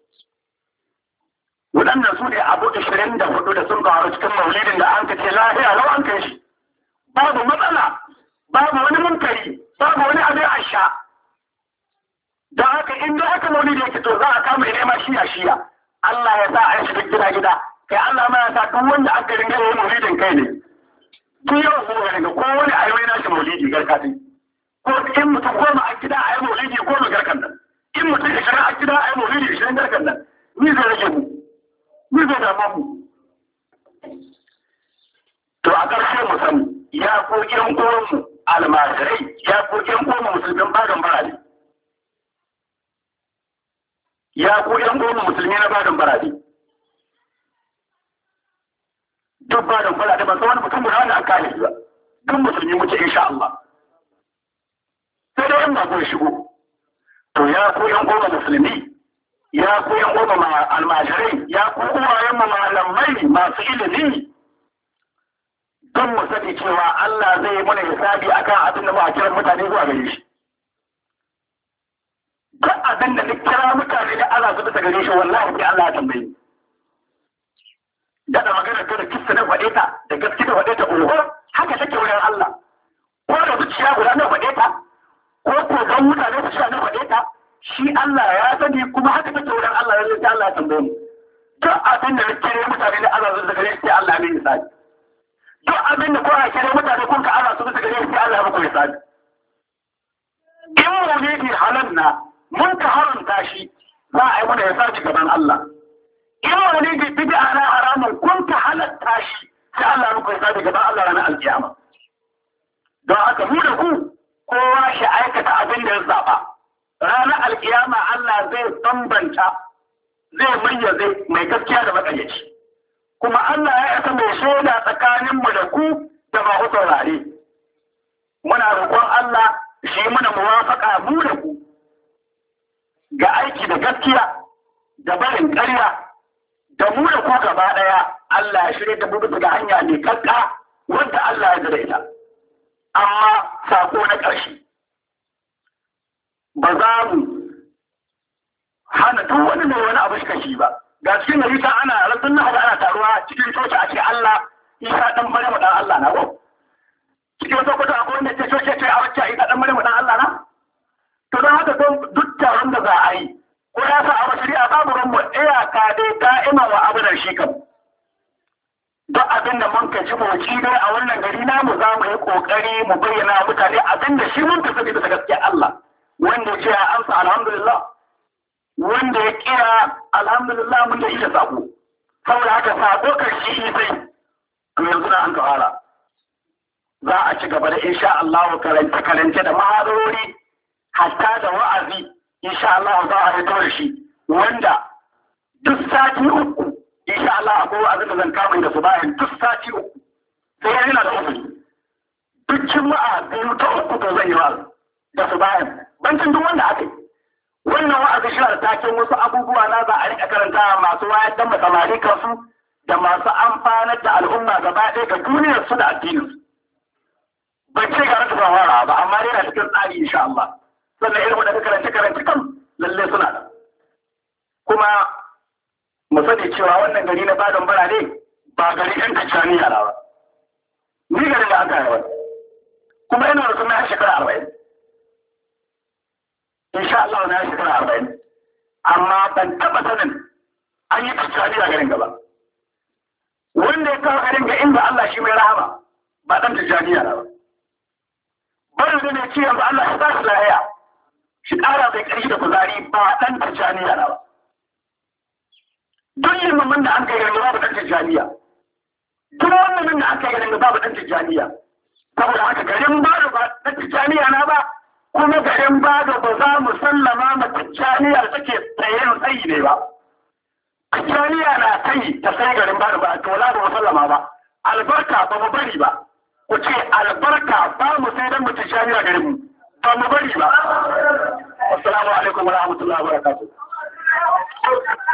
waɗannan su ne abu 24 da sun kawo cikin maulidin da an kace lahiya lau an kai shi babu matsala babu wani munkari babu wani abin asha don haka in da aka maulidi yake to za a kama ya nema shiya Allah ya sa a yi shi gida kai Allah ma ya sa duk wanda aka ringa yi maulidin kai ne duk yau ko ga ringa ko wani a yi mai nashi maulidi garkati ko in mutum goma a gida a yi maulidi goma garkan nan in mutum 20 a gida a yi maulidi 20 garkan nan ni zai rage mu ni zai dama mu to a ƙarshe mu sani ya ko ƴan uwanmu almajirai ya ko ƴan uwanmu musulmin bagan barade ya ko ƴan uwanmu musulmi na bagan barade duk bagan barade ba wani mutum guda wanda an kare ba duk musulmi muke insha Allah sai dai in ba ku shigo to ya ku yan goma musulmi ya ku yan goma almajirai ya ku uwayen mu malamai masu ilimi don mu sani cewa Allah zai yi mana hisabi akan abin da muka kira mutane zuwa gare shi duk abin da duk kira mutane da Allah su bisa gare shi wallahi sai Allah ya tambaye da magana ta da kissa na faɗe ta da gaske da faɗe ta oho haka take wurin Allah ko da zuciya guda na faɗe ta ko ko don mutane su sha na faɗe ta shi Allah ya sani kuma haka take wurin Allah ya sai Allah ya tambaye mu duk abin da kire mutane da Allah su bisa gare shi sai Allah ya hisabi duk abin da kowa kire mutane kun ka Allah su bisa gare shi sai Allah ya muku hisabi in mu ne halanna mun ka haramta shi za a yi mana hisabi gaban Allah in wani da bid'a na haramun kun ka halatta shi sai Allah muku hisabi gaban Allah ranar alkiyama don haka mu da ku kowa shi aikata abin da ya zaba ranar alkiyama Allah zai bambanta zai mayyaze mai gaskiya da makaryaci kuma Allah ya isa mai shaida tsakanin mu da ku da ba ku saurare muna roƙon Allah shi muna muwafaka mu da ku ga aiki da gaskiya da barin ƙarya da mu da ku gaba ɗaya Allah ya shirya da mu bisa ga hanya mai kakka wanda Allah ya zira ita. Amma sako na ƙarshe ba za mu hana duk wani mai wani abu shi ba. Ga cikin gari ta ana rabbin na ana taruwa cikin coci a ce Allah Isa dan Maryamu dan Allah na ko. Cikin sokoto akwai wanda ce coci ce a wacce Isa dan Maryamu dan Allah na. To don haka duk taron da za a yi ko ya sa a shari'a babu ranmu iyaka dai da'ima wa abudan shi kam duk abin da mun ka ji moci dai a wannan gari namu za mu yi kokari mu bayyana mutane abin da shi mun ka sani da gaskiya Allah wanda ya ce ya amsa alhamdulillah wanda ya kira alhamdulillah mun da iya sako saboda haka sako kan shi sai to yanzu na an fara za a ci gaba da insha Allah karance da mahadarori hatta da wa'azi insha Allah za a fito da shi wanda duk sati uku insha Allah akwai wa'azin da zan kama da su bayan duk sati uku sai yana da uku duk juma'a biyu ta uku to zan yi wa'azi da su bayan bancin duk wanda aka yi wannan wa'azi shi da taken wasu abubuwa na za a rika karanta masu wayar da masamari kansu da masu amfanar da al'umma gaba ɗaya ga duniyar su da addinin su ban ce ga rasa fara ba amma dai na cikin tsari insha Allah sannan irin wadda karance kan lalle suna da kuma mu sani cewa wannan gari na Badon Bara ne ba gari ɗan Tijjaniya na ba ni gari da aka yawa kuma ina da suna shekara 40 insha Allah na shekara 40 amma ban taɓa sanin an yi Tijjaniya garin gaba wanda ya kawo garin ga inda Allah shi mai rahama ba ɗan Tijjaniya na ba bari da ne ce yanzu Allah ya ba shi lahiya shi ƙara bai ƙarfi da kuzari ba ɗan Tijjaniya na ba. Duk limamin da an kai garin babu ɗan Tijjaniya. Duk wannan da an kai garin babu ɗan Tijjaniya. Saboda haka garin Bado ba ɗan Tijjaniya na ba, kuma garin Bado ba za mu sallama ma Tijjaniya da take tsayen tsayi ne ba. Tijjaniya na tsayi ta sai garin Bado ba, to la ba mu sallama ba. Albarka ba mu bari ba. Ku ce albarka ba mu sai dan mu Tijjaniya garin mu. Ba mu bari ba. Assalamu alaikum wa rahmatullahi wa barakatuh.